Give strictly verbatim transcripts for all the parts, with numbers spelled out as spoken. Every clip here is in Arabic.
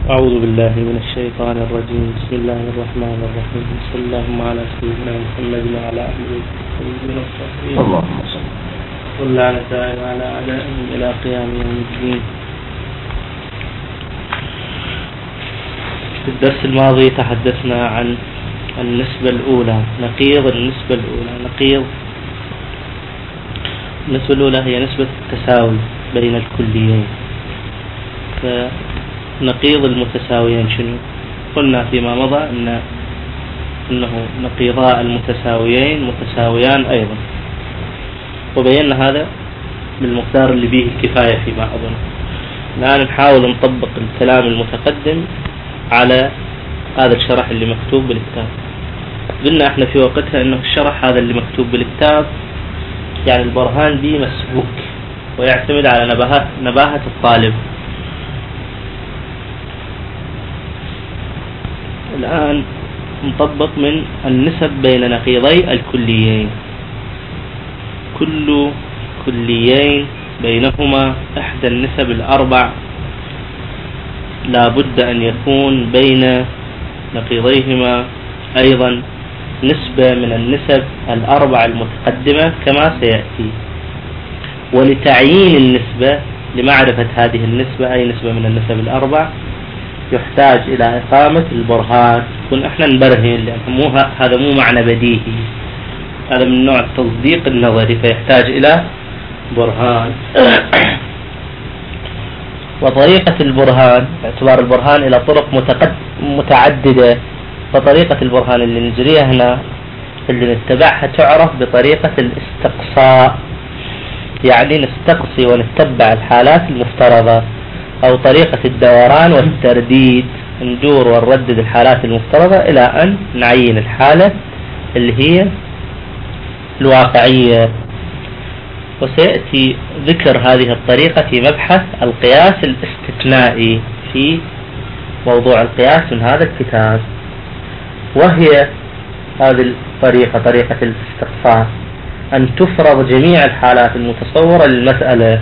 أعوذ بالله من الشيطان الرجيم. بسم الله الرحمن الرحيم. صلى اللهم على سيدنا محمد وعلى آله وصحبه الطاهرين. اللهم صل واللعنة على أعدائهم إلى قيام يوم الدين. في الدرس الماضي تحدثنا عن النسبة الأولى، نقيض النسبة الأولى. نقيض النسبة الأولى هي نسبة التساوي بين الكليين. فنقيض المتساويين شنو؟ قلنا فيما مضى أن أنه نقيضاء المتساويين متساويان أيضا، وبينا هذا بالمقدار اللي به الكفاية فيما أظن. الآن نحاول نطبق الكلام المتقدم على هذا الشرح اللي مكتوب بالكتاب. قلنا احنا في وقتها انه الشرح هذا اللي مكتوب بالكتاب يعني البرهان به مسبوك ويعتمد على نباهة نباهة الطالب. الآن نطبق من النسب بين نقيضي الكليين. كل كليين بينهما إحدى النسب الأربع لا بد أن يكون بين نقيضيهما أيضا نسبة من النسب الأربع المتقدمة كما سيأتي. ولتعيين النسبة، لمعرفة هذه النسبة أي نسبة من النسب الأربع، يحتاج إلى إقامة البرهان. كن احنا نبرهن، لأنه مو هذا مو معنى بديهي، هذا من نوع التصديق النظري، فيحتاج إلى برهان. وطريقة البرهان، باعتبار البرهان إلى طرق متعددة، فطريقة البرهان اللي نجريها هنا اللي نتبعها تعرف بطريقة الاستقصاء، يعني نستقصي ونتبع الحالات المفترضة، أو طريقة الدوران والترديد، ندور ونردد الحالات المفترضة إلى أن نعين الحالة اللي هي الواقعية. وسيأتي ذكر هذه الطريقة في مبحث القياس الاستثنائي في موضوع القياس من هذا الكتاب. وهي هذه الطريقة، طريقة الاستقصاء، أن تفرض جميع الحالات المتصورة للمسألة.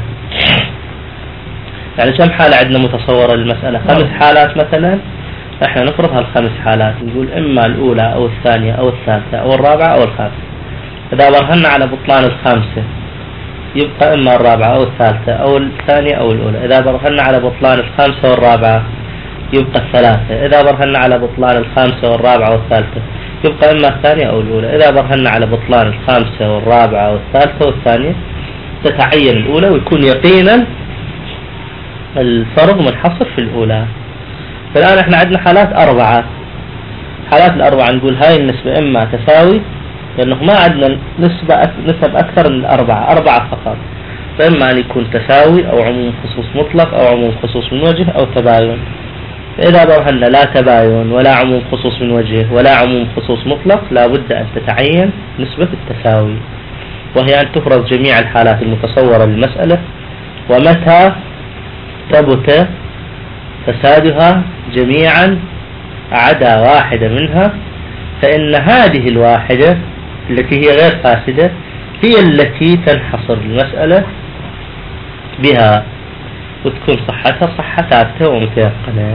يعني كم حالة عندنا متصورة للمسألة؟ خمس حالات مثلا، احنا نفرض هالخمس حالات، نقول إما الأولى أو الثانية أو الثالثة أو الرابعة أو الخامسة. إذا برهنا على بطلان الخامسة يبقى إما الرابعة أو الثالثة أو الثانية أو الأولى. إذا برهنا على بطلان الخامسة والرابعة يبقى الثلاثة. إذا برهنا على بطلان الخامسة والرابعة والثالثة يبقى إما الثانية أو الأولى. إذا برهنا على بطلان الخامسة والرابعة والثالثة والثانية تتعين الأولى، ويكون يقينا الفرض منحصر في الأولى. فالآن احنا عندنا حالات أربعة. حالات الأربعة نقول هاي النسبة إما تساوي، لأنه ما عندنا نسبة نسب أكثر من الأربعة، أربعة فقط، فإما أن يكون تساوي أو عموم خصوص مطلق أو عموم خصوص من وجه أو تباين. فإذا برهنا لا تباين ولا عموم خصوص من وجه ولا عموم خصوص مطلق، لا بد أن تتعين نسبة التساوي، وهي أن تفرض جميع الحالات المتصورة للمسألة، ومتى ثبت فسادها جميعا عدا واحدة منها فإن هذه الواحدة التي هي غير فاسدة هي التي تنحصر المسألة بها، وتكون صحتها صحة ثابتة ومتيقنة.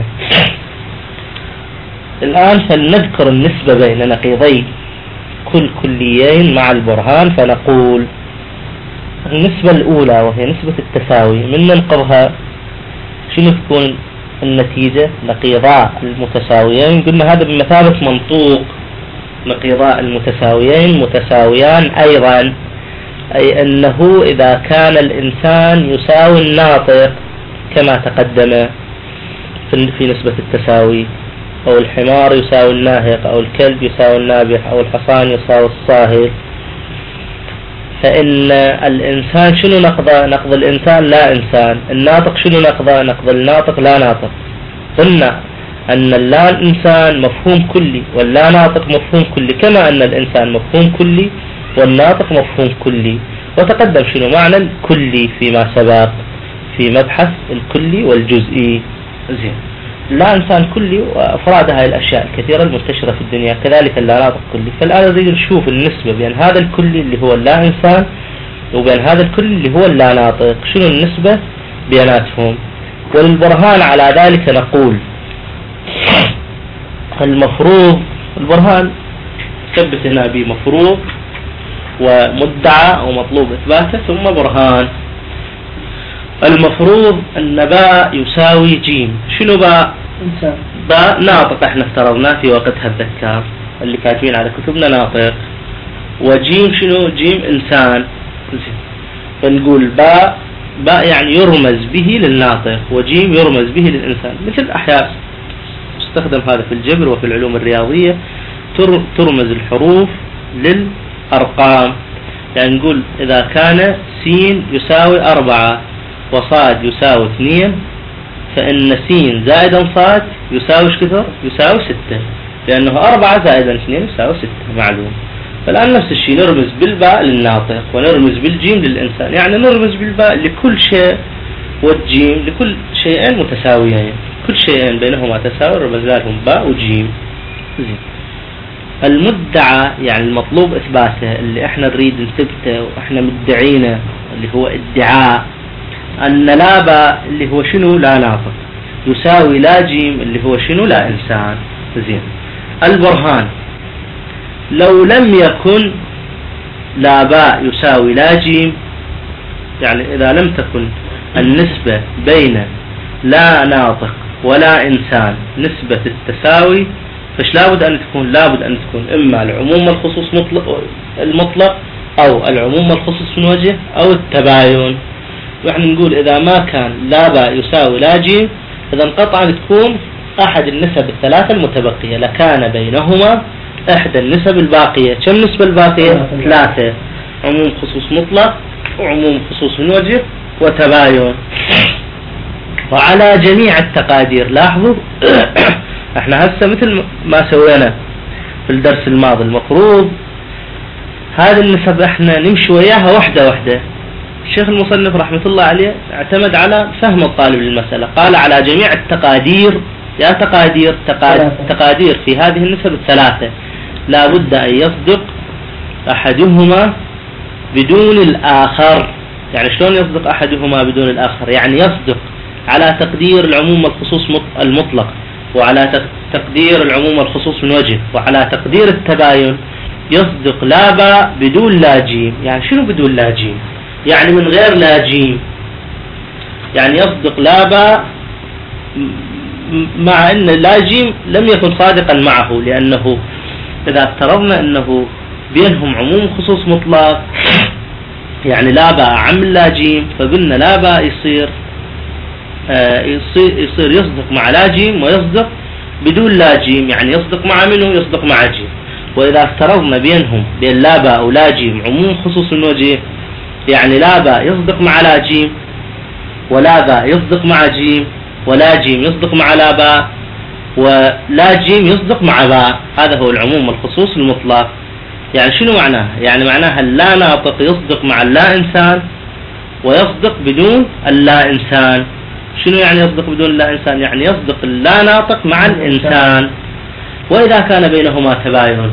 الآن فلنذكر النسبة بين نقيضي كل كليين مع البرهان. فنقول النسبة الأولى وهي نسبة التساوي، من ننقضها شنو تكون النتيجة؟ نقيضاء المتساويين. قلنا هذا بمثابة منطوق، نقيضاء المتساويين متساويان أيضا، أي أنه إذا كان الإنسان يساوي الناطق كما تقدم في نسبة التساوي، أو الحمار يساوي الناهق، أو الكلب يساوي النابح، أو الحصان يساوي الصاهر، فإن الإنسان شنو نقضه؟ نقض الإنسان لا إنسان. الناطق شنو نقضه؟ نقض الناطق لا ناطق. قلنا أن اللا إنسان مفهوم كلي واللا ناطق مفهوم كلي، كما أن الإنسان مفهوم كلي والناطق مفهوم كلي. وتقدم شنو معنى الكلي فيما سبق في مبحث الكلي والجزئي. زين، لا إنسان كلي وأفراد هاي الأشياء الكثيرة المنتشرة في الدنيا، كذلك اللا ناطق كلي. فالآن نريد نشوف النسبة بين هذا الكلي اللي هو اللا إنسان وبين هذا الكلي اللي هو اللا ناطق، شنو النسبة بيناتهم. وللبرهان على ذلك نقول المفروض البرهان ثبت هنا بمفروض ومدعى ومطلوب إثباته ثم برهان. المفروض أن باء يساوي جيم. شنو باء؟ إنسان. باء ناطق احنا افترضناه في وقتها الذكار اللي كاتبين على كتبنا ناطق. وجيم شنو؟ جيم إنسان. فنقول باء باء يعني يرمز به للناطق، وجيم يرمز به للإنسان. مثل الأحياء تستخدم هذا في الجبر وفي العلوم الرياضية، ترمز الحروف للأرقام. يعني نقول إذا كان سين يساوي أربعة وصاد يساوي اثنين، فإن سين زائدا صاد يساوي كثر؟ يساوي ستة، لأنه أربعة زائدا اثنين يساوي ستة معلوم. فالآن نفس الشيء نرمز بالباء للناطق ونرمز بالجيم للإنسان. يعني نرمز بالباء لكل شيء والجيم لكل شيئين متساويين، كل شيئين بينهما تساوي رمز لهم باء وجيم. المدعى يعني المطلوب إثباته، اللي احنا نريد نثبته واحنا مدعينه، اللي هو ادعاء أن لا باء اللي هو شنو؟ لا ناطق، يساوي لا جيم اللي هو شنو؟ لا إنسان. زين. البرهان لو لم يكن لا باء يساوي لا جيم، يعني إذا لم تكن النسبة بين لا ناطق ولا إنسان نسبة التساوي، فش لابد أن تكون؟ لابد أن تكون إما العموم الخصوص مطلق المطلق أو العموم الخصوص من وجه أو التباين. وإحنا نقول إذا ما كان لا باء يساوي لا جيم، إذا قطعا تكون أحد النسب الثلاثة المتبقية، لكان بينهما إحدى النسب الباقية. كم نسبة الباقية؟ ثلاثة، عموم خصوص مطلق وعموم خصوص من وجه وتباين. وعلى جميع التقادير. لاحظوا احنا هسه مثل ما سوينا في الدرس الماضي، المفروض هذه النسب احنا نمشي وياها وحدة وحدة. الشيخ المصنف رحمة الله عليه اعتمد على فهم الطالب للمسألة، قال على جميع التقادير. يا تقادير تقادير في هذه النسب الثلاثة لا بد أن يصدق أحدهما بدون الآخر. يعني شلون يصدق أحدهما بدون الآخر؟ يعني يصدق على تقدير العموم الخصوص المطلق، وعلى تقدير العموم الخصوص من وجه، وعلى تقدير التباين يصدق لا باء بدون لا جيم. يعني شنو بدون لا جيم؟ يعني من غير لا جيم. يعني يصدق لا باء مع أن لا جيم لم يكن صادقا معه، لأنه إذا افترضنا أنه بينهم عموم خصوص مطلق، يعني لا باء عم لا جيم، فقلنا لا باء يصير آه يصير, يصير يصدق مع لا جيم ويصدق بدون لا جيم. يعني يصدق مع منه؟ يصدق مع جيم. وإذا افترضنا بينهم بين لا باء ولا جيم عموم خصوص من وجه، يعني لا باء يصدق مع لا جيم، ولا باء يصدق مع جيم، ولا جيم يصدق مع لا باء، ولا جيم يصدق مع باء. هذا هو العموم الخصوص المطلق. يعني شنو معناها؟ يعني معناها اللا ناطق يصدق مع اللا إنسان ويصدق بدون اللا إنسان. شنو يعني يصدق بدون اللا إنسان؟ يعني يصدق اللا ناطق مع الإنسان. وإذا كان بينهما تباين،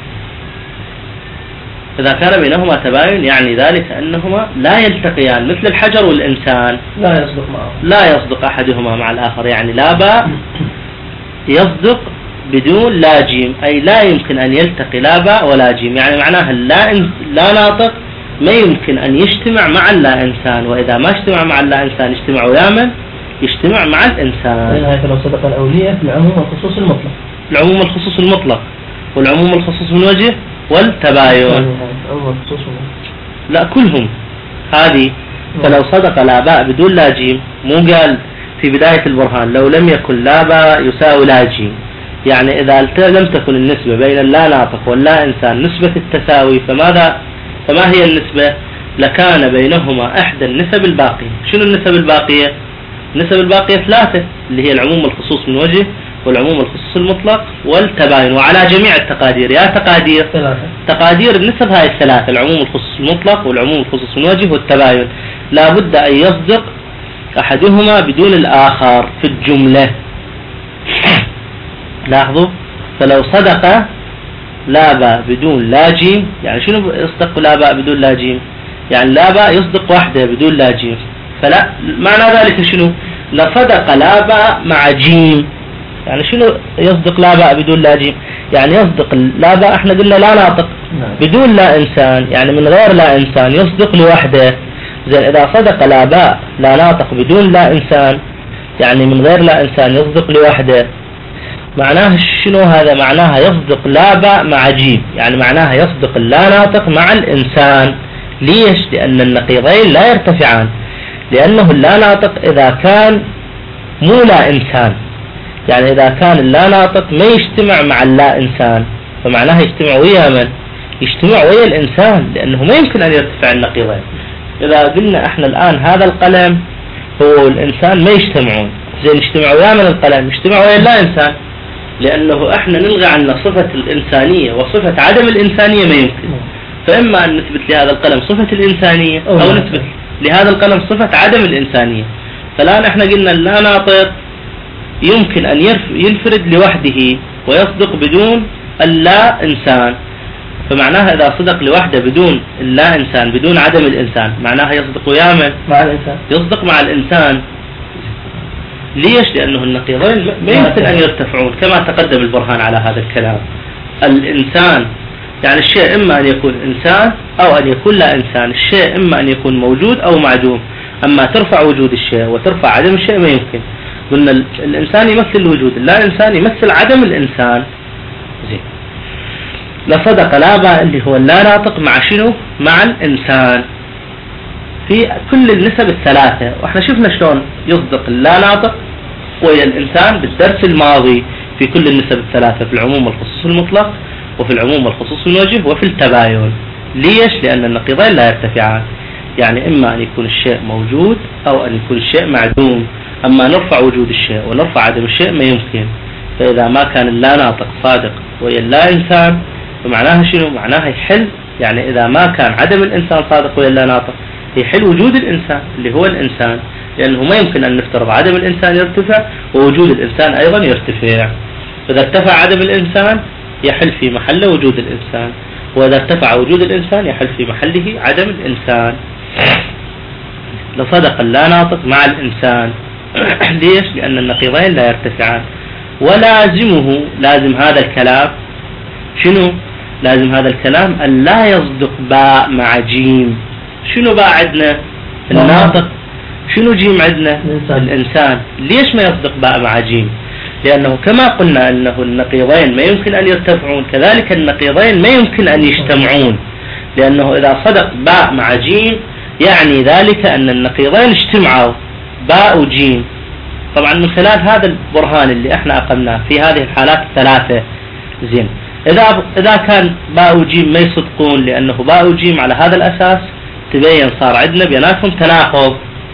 إذا كان بينهما تباين يعني ذلك أنهما لا يلتقيان، مثل الحجر والإنسان لا يصدق معه، لا يصدق أحدهما مع الآخر. يعني لا باء يصدق بدون لا جيم، أي لا يمكن أن يلتقي لا باء ولا جيم. يعني معناها اللا لا ناطق ما يمكن أن يجتمع مع اللا إنسان، وإذا ما اجتمع مع اللا إنسان يجتمع ويا من؟ يجتمع مع الإنسان. هذا لو صدق الأولية في العموم والخصوص المطلق، العموم الخصوص المطلق والعموم الخصوص من وجه والتباين. لا كلهم هذه. فلو صدق لا باء بدون لا جيم، مو قال في بداية البرهان لو لم يكن لا باء يساوي لا جيم، يعني إذا لم تكن النسبة بين اللا ناطق واللا إنسان نسبة التساوي، فماذا فما هي النسبة؟ لكان بينهما إحدى النسب الباقية. شنو النسب الباقية؟ النسب الباقية ثلاثة، اللي هي العموم الخصوص من وجه والعموم الخصوص المطلق والتباين. وعلى جميع التقادير. يا تقادير ثلاثة. تقادير النسب هاي الثلاثة، العموم الخصوص المطلق والعموم الخصوص من وجه والتباين، لا بد أن يصدق أحدهما بدون الآخر في الجملة. لاحظوا، فلو صدق لا باء بدون لا جيم، يعني شنو يصدق لا باء بدون لا جيم؟ يعني لا باء يصدق وحده بدون لا جيم، فلا معنى ذلك شنو؟ لصدق لا باء مع جيم، يعني شنو يصدق لا باء بدون لا جيم؟ يعني يصدق لا باء احنا قلنا لا ناطق بدون لا إنسان، يعني من غير لا إنسان يصدق لوحده. زين إذا صدق لا باء لا ناطق بدون لا إنسان، يعني من غير لا إنسان يصدق لوحده، معناه شنو هذا؟ معناها يصدق لا باء مع جيم، يعني معناها يصدق اللا ناطق مع الإنسان. ليش؟ لأن النقيضين لا يرتفعان، لأنه اللا ناطق إذا كان مو لا إنسان، يعني إذا كان اللا ناطق ما يجتمع مع اللا إنسان، فمعناها يجتمع ويا من؟ يجتمع ويا الإنسان، لأنه ما يمكن أن يرتفع النقيضين. إذا قلنا إحنا الآن هذا القلم هو الإنسان ما يجتمعون، زين يجتمع ويا من القلم؟ يجتمع ويا اللا إنسان، لأنه إحنا نلغي عنا صفة الإنسانية وصفة عدم الإنسانية ما يمكن. فإما أن نثبت لهذا القلم صفة الإنسانية أو نثبت لهذا القلم صفة عدم الإنسانية. فالآن إحنا قلنا اللا ناطق يمكن أن ينفرد لوحده ويصدق بدون اللا إنسان، فمعناها إذا صدق لوحده بدون اللا إنسان بدون عدم الإنسان معناها يصدق ويا من؟ مع الإنسان، يصدق مع الإنسان. ليش؟ لأنه النقيضين ما يمكن أن يرتفعون كما تقدم البرهان على هذا الكلام. الإنسان يعني الشيء إما أن يكون إنسان أو أن يكون لا إنسان، الشيء إما أن يكون موجود أو معدوم، أما ترفع وجود الشيء وترفع عدم الشيء ما يمكن. قلنا الإنسان يمثل الوجود، اللا إنسان يمثل عدم الإنسان. زين لصدق لا باء اللي هو اللا ناطق مع شنو؟ مع الإنسان في كل النسب الثلاثة، وإحنا شفنا شلون يصدق اللا ناطق ويا الإنسان بالدرس الماضي في كل النسب الثلاثة، في العموم والخصوص المطلق وفي العموم والخصوص الوجه وفي التباين. ليش؟ لأن النقيضين لا يرتفعان، يعني إما أن يكون الشيء موجود أو أن يكون الشيء معدوم، أما نرفع وجود الشيء ونرفع عدم الشيء ما يمكن. فإذا ما كان اللا ناطق صادق ويا اللا إنسان فمعناها شنو؟ معناها يحل، يعني إذا ما كان عدم الإنسان صادق ويا اللا ناطق يحل وجود الإنسان اللي هو الإنسان، لأنه ما يمكن أن نفترض عدم الإنسان يرتفع ووجود الإنسان أيضا يرتفع. إذا ارتفع عدم الإنسان يحل في محله وجود الإنسان، وإذا ارتفع وجود الإنسان يحل في محله عدم الإنسان. لصدق اللا ناطق مع الإنسان. ليش؟ لأن النقيضين لا يرتفعان. ولازمه، لازم هذا الكلام شنو؟ لازم هذا الكلام أن لا يصدق باء مع جيم. شنو باء عندنا؟ الناطق. شنو جيم عندنا؟ الإنسان. ليش ما يصدق باء مع جيم؟ لأنه كما قلنا أنه النقيضين ما يمكن أن يرتفعون، كذلك النقيضين ما يمكن أن يجتمعون، لأنه إذا صدق باء مع جيم يعني ذلك أن النقيضين اجتمعوا باء وجيم. طبعا من خلال هذا البرهان اللي احنا أقمناه في هذه الحالات الثلاثة، زين إذا إذا كان باء وجيم ما يصدقون لأنه باء وجيم على هذا الأساس تبين صار عندنا بيناتهم تناقض،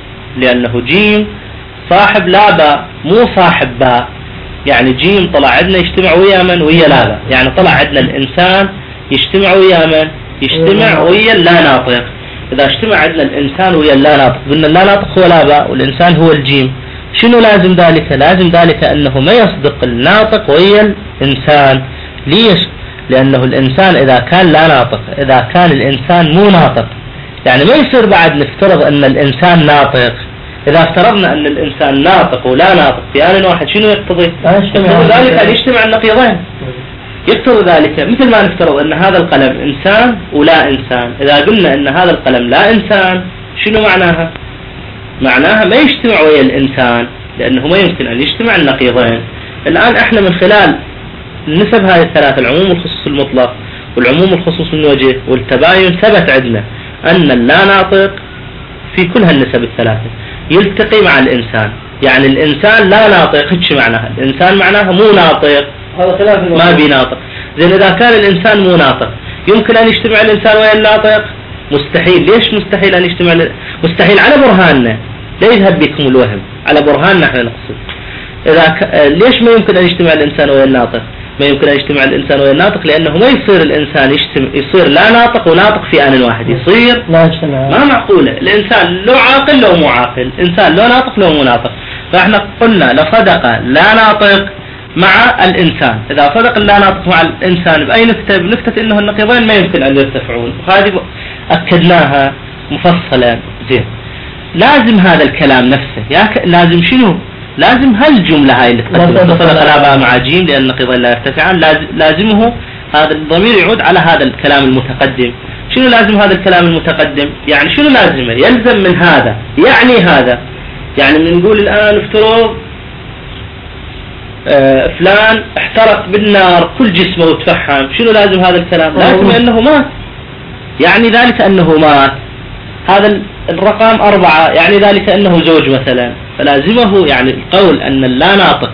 لأنه جيم صاحب لا باء مو صاحب باء، يعني جيم طلع عندنا يجتمع ويا من؟ ويا لا باء، يعني طلع عندنا الإنسان يجتمع ويا من؟ يجتمع ويا اللا ناطق. إذا اجتمع عندنا الإنسان ويا اللا ناطق قلنا اللا ناطق هو لا باء والإنسان هو الجيم، شنو لازم ذلك؟ لازم ذلك أنه ما يصدق الناطق ويا الإنسان. ليش؟ لأنه الإنسان إذا كان لا ناطق، إذا كان الإنسان مو ناطق يعني ما يصير بعد نفترض أن الإنسان ناطق. إذا افترضنا أن الإنسان ناطق ولا ناطق في آن واحد شنو يقتضي؟ يقتضي ذلك أن يجتمع النقيضين، يقتضي ذلك مثل ما نفترض أن هذا القلم إنسان ولا إنسان. إذا قلنا أن هذا القلم لا إنسان شنو معناها؟ معناها ما يجتمع ويا الإنسان، لأنه ما يمكن أن يجتمع النقيضين. الآن احنا من خلال النسب هذه الثلاثة، العموم والخصوص المطلق والعموم والخصوص الوجه والتباين، ثبت عندنا أن اللا ناطق في كل هالنسب الثلاثة يلتقي مع الإنسان. يعني الإنسان لا ناطق، هيك معناها الإنسان معناها مو ناطق، ما بي ناطق. زين إذا كان الإنسان مو ناطق يمكن أن يجتمع الإنسان ويا الناطق؟ مستحيل. ليش مستحيل أن يجتمع؟ مستحيل على برهاننا، لا يذهب بكم الوهم، على برهاننا احنا نقصد. إذا ك... ليش ما يمكن أن يجتمع الإنسان ويا الناطق؟ ما يمكن أن يجتمع الإنسان ويا الناطق لأنه ما يصير الإنسان يجتمع، يصير لا ناطق وناطق في آن واحد، يصير لا يجتمع، ما معقولة. الإنسان لو عاقل لو مو عاقل، إنسان لو ناطق لو مو ناطق. فإحنا قلنا لصدق لا ناطق مع الإنسان. إذا صدق لا ناطق مع الإنسان بأي نكتة؟ بنكتة إنه النقيضين ما يمكن أن يرتفعون، وهذه أكدناها مفصلا. زين لازم هذا الكلام نفسه، يا ك... لازم شنو؟ لازم هالجملة هاي اللي تقدم اتصل خلافها مع جيم لأن نقيضين لا يرتفعان، لازمه هذا الضمير يعود على هذا الكلام المتقدم. شنو لازم هذا الكلام المتقدم؟ يعني شنو لازمه؟ يلزم من هذا، يعني هذا، يعني من نقول الآن افترض آه فلان احترق بالنار كل جسمه وتفحم، شنو لازم هذا الكلام؟ لازم أنه مات، يعني ذلك أنه مات. هذا الرقم أربعة يعني ذلك أنه زوج مثلا، فلازمه يعني القول أن اللا ناطق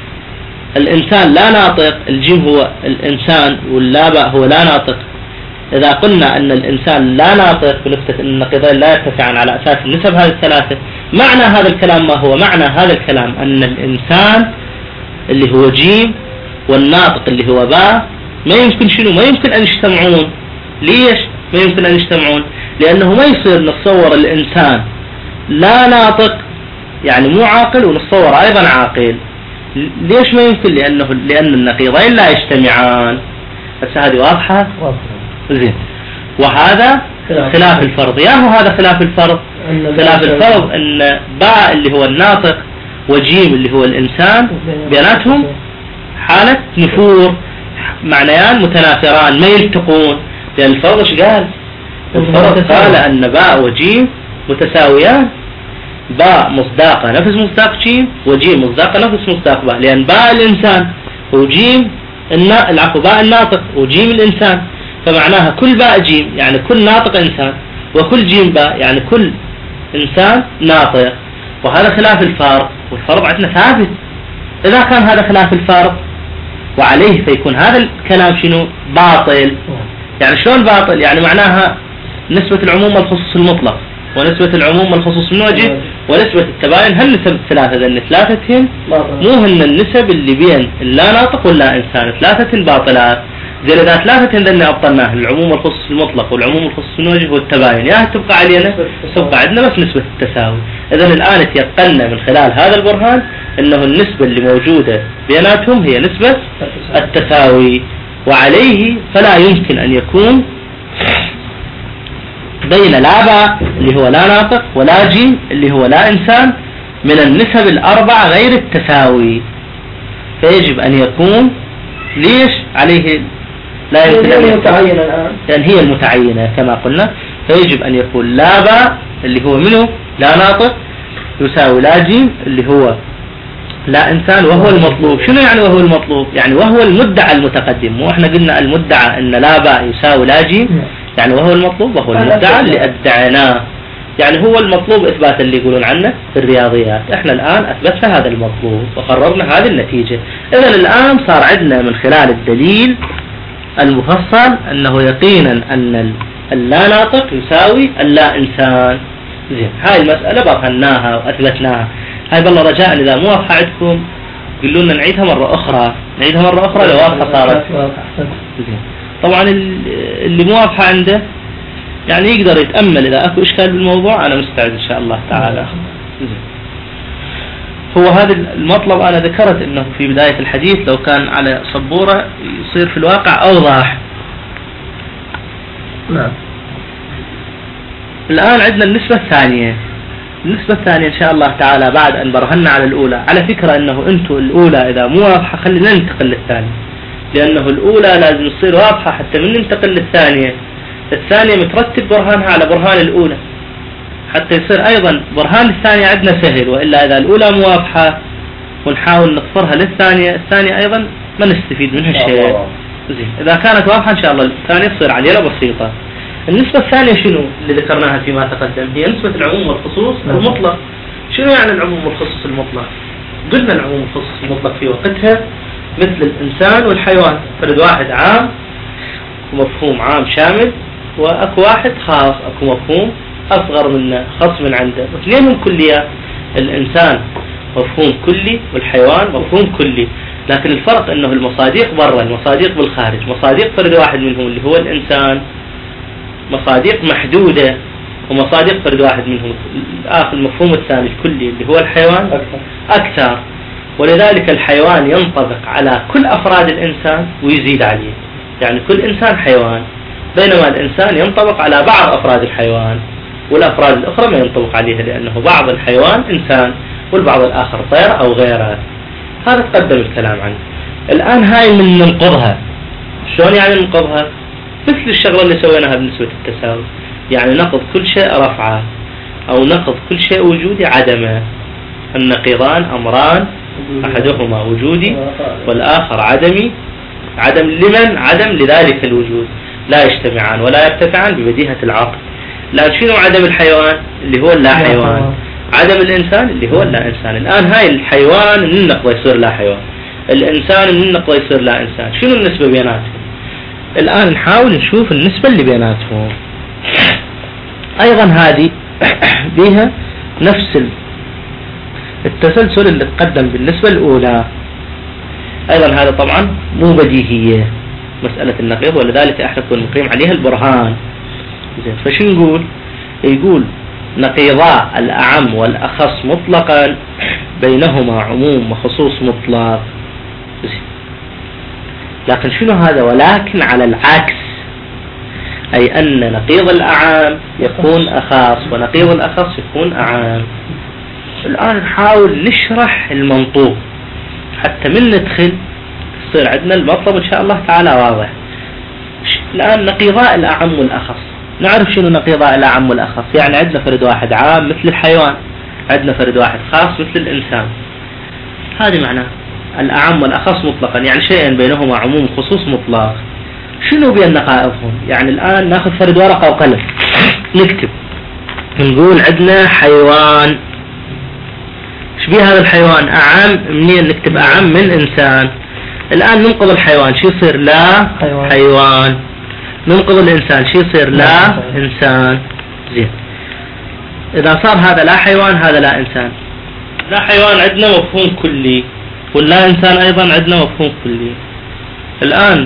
الإنسان لا ناطق، الجيم هو الإنسان واللاباء هو لا ناطق. إذا قلنا أن الإنسان لا ناطق بنفتة أن النقيضين لا يرتفعان على أساس النسب هذه الثلاثة، معنى هذا الكلام ما هو؟ معنى هذا الكلام أن الإنسان اللي هو جيم والناطق اللي هو باء ما يمكن شنو؟ ما يمكن أن يجتمعون. ليش ما يمكن أن يجتمعون؟ لأنه ما يصير نتصور الإنسان لا ناطق يعني مو عاقل ونتصور أيضا عاقل. ليش ما يمكن؟ لأنه لأن النقيضين لا يجتمعان. بس هذه واضحة؟ زين. وهذا خلاف الفرض. يا هو هذا خلاف الفرض؟ خلاف الفرض أن باء اللي هو الناطق وجيم اللي هو الإنسان بيناتهم حالة نفور، معنيان متنافران ما يلتقون. لأن الفرض ايش قال؟ الفرض قال أن باء وجيم متساويان، باء مصداقة نفس مصداق جيم وجيم مصداقة نفس مصداق باء، لأن باء الإنسان وجيم النا... العفو باء الناطق وجيم الإنسان، فمعناها كل باء جيم يعني كل ناطق إنسان، وكل جيم باء يعني كل إنسان ناطق. وهذا خلاف الفرض، والفرض عندنا ثابت. إذا كان هذا خلاف الفرض وعليه فيكون هذا الكلام شنو؟ باطل. يعني شلون باطل؟ يعني معناها نسبة العموم والخصوص المطلق ونسبة العموم والخصوص من وجه ونسبة التباين، هل نسب الثلاثة ذن ثلاثتهم مو هن النسب اللي بين اللا ناطق واللا إنسان، ثلاثة باطلات. زي إذا ثلاثة ذن أبطلناه العموم والخصوص المطلق والعموم والخصوص من وجه والتباين، يا تبقى علينا تبقى عندنا بس نسبة التساوي. إذا الآن تيقنا من خلال هذا البرهان أنه النسبة اللي موجودة بيناتهم هي نسبة التساوي، وعليه فلا يمكن أن يكون بين لا باء اللي هو لا ناطق ولا جيم اللي هو لا إنسان من النسب الأربعة غير التساوي، فيجب أن يكون. ليش عليه لا يمكن أن يكون؟ لأن هي المتعينة كما قلنا، فيجب أن يكون لا باء اللي هو منه لا ناطق يساوي لا جيم اللي هو لا إنسان، وهو المطلوب. شنو يعني وهو المطلوب؟ يعني وهو المدعى المتقدم. مو احنا قلنا المدعى أن لا باء يساوي لا جيم، يعني وهو المطلوب وهو المدعى اللي أدعيناه، يعني هو المطلوب إثبات اللي يقولون عنه في الرياضيات. احنا الآن أثبتنا هذا المطلوب وقررنا هذه النتيجة. إذن الآن صار عندنا من خلال الدليل المفصل أنه يقينا أن اللا ناطق يساوي اللا إنسان. زين، هاي المسألة برهناها وأثبتناها. هاي بالله رجاء إذا مو واضحة عندكم قلوا لنا نعيدها مرة أخرى، نعيدها مرة أخرى لو واضحة صارت. زين. طبعا اللي مو واضحة عنده يعني يقدر يتأمل إذا أكو إشكال بالموضوع، أنا مستعد إن شاء الله تعالى. هو هذا المطلب أنا ذكرت أنه في بداية الحديث لو كان على سبورة يصير في الواقع أوضح. نعم. الآن عندنا النسبة الثانية. النسبة الثانية إن شاء الله تعالى بعد أن برهنا على الأولى. على فكرة أنه أنتم الأولى إذا مو واضحة خلينا ننتقل للثانية، لأنه الأولى لازم تصير واضحة حتى من ننتقل للثانية. الثانية مترتب برهانها على برهان الأولى حتى يصير أيضا برهان الثانية عندنا سهل، وإلا إذا الأولى مو واضحة ونحاول نقصرها للثانية، الثانية أيضا ما نستفيد منها شيء. زين، إذا كانت واضحة إن شاء الله الثانية تصير عليها بسيطة. النسبة الثانية شنو اللي ذكرناها فيما تقدم؟ هي نسبة العموم والخصوص المطلق. شنو يعني العموم والخصوص المطلق؟ قلنا العموم والخصوص المطلق في وقتها مثل الإنسان والحيوان، فرد واحد عام ومفهوم عام شامل، وأكو واحد خاص أكو مفهوم أصغر منه خاص من عنده، واثنينهم كليات. الإنسان مفهوم كلي والحيوان مفهوم كلي، لكن الفرق أنه المصاديق برا المصاديق بالخارج. مصاديق فرد واحد منهم اللي هو الإنسان مصاديق محدودة، ومصاديق فرد واحد منهم الآخر المفهوم الثاني الكلي اللي هو الحيوان أكثر. ولذلك الحيوان ينطبق على كل أفراد الإنسان ويزيد عليه، يعني كل إنسان حيوان، بينما الإنسان ينطبق على بعض أفراد الحيوان والأفراد الأخرى ما ينطبق عليها، لأنه بعض الحيوان إنسان والبعض الآخر طير أو غيره. هذا تقدم الكلام عنه. الآن هاي من ننقضها. شلون يعني ننقضها؟ مثل الشغلة اللي سويناها بنسبة التساوي، يعني نقض كل شيء رفعه أو نقض كل شيء وجودي عدمه. النقيضان أمران، أحدهما وجودي والآخر عدمي. عدم لمن؟ عدم لذلك الوجود، لا يجتمعان ولا يرتفعان ببديهة العقل. الآن شنو عدم الحيوان اللي هو اللا حيوان؟ عدم الإنسان اللي هو اللا إنسان. الآن هاي الحيوان من النقضة يصير لا حيوان، الإنسان من النقضة يصير لا إنسان. شنو النسبة بيناتهم؟ الآن نحاول نشوف النسبة اللي بيناتهم. أيضا هذه بيها نفس التسلسل اللي تقدم بالنسبة الأولى. أيضا هذا طبعا مو بديهية مسألة النقيض، ولذلك احنا كنا نقيم عليها البرهان. فشو نقول؟ يقول نقيضاء الأعم والأخص مطلقا بينهما عموم وخصوص مطلق. لكن شنو هذا؟ ولكن على العكس، أي أن نقيض الأعام يكون أخص ونقيض الأخص يكون أعام. الآن نحاول نشرح المنطوق حتى من ندخل يصير عندنا المطلب إن شاء الله تعالى واضح. الآن نقيضاء الأعم والأخص، نعرف شنو نقيضاء الأعم والأخص. يعني عندنا فرد واحد عام مثل الحيوان، عندنا فرد واحد خاص مثل الإنسان. هذه معناه الأعم والأخص مطلقا، يعني شيئا بينهما عموم خصوص مطلق. شنو بين نقائضهم؟ يعني الآن ناخذ فرد ورقة وقلم نكتب، نقول عندنا حيوان. شبيه هذا الحيوان؟ أعم. منين نكتب أعم؟ من إنسان. الآن ننقض الحيوان شو يصير؟ لا حيوان. حيوان. ننقض الإنسان شو يصير؟ لا إنسان. زين، إذا صار هذا لا حيوان هذا لا إنسان. لا حيوان عندنا مفهوم كلي، واللا إنسان أيضا عندنا مفهوم كلي. الآن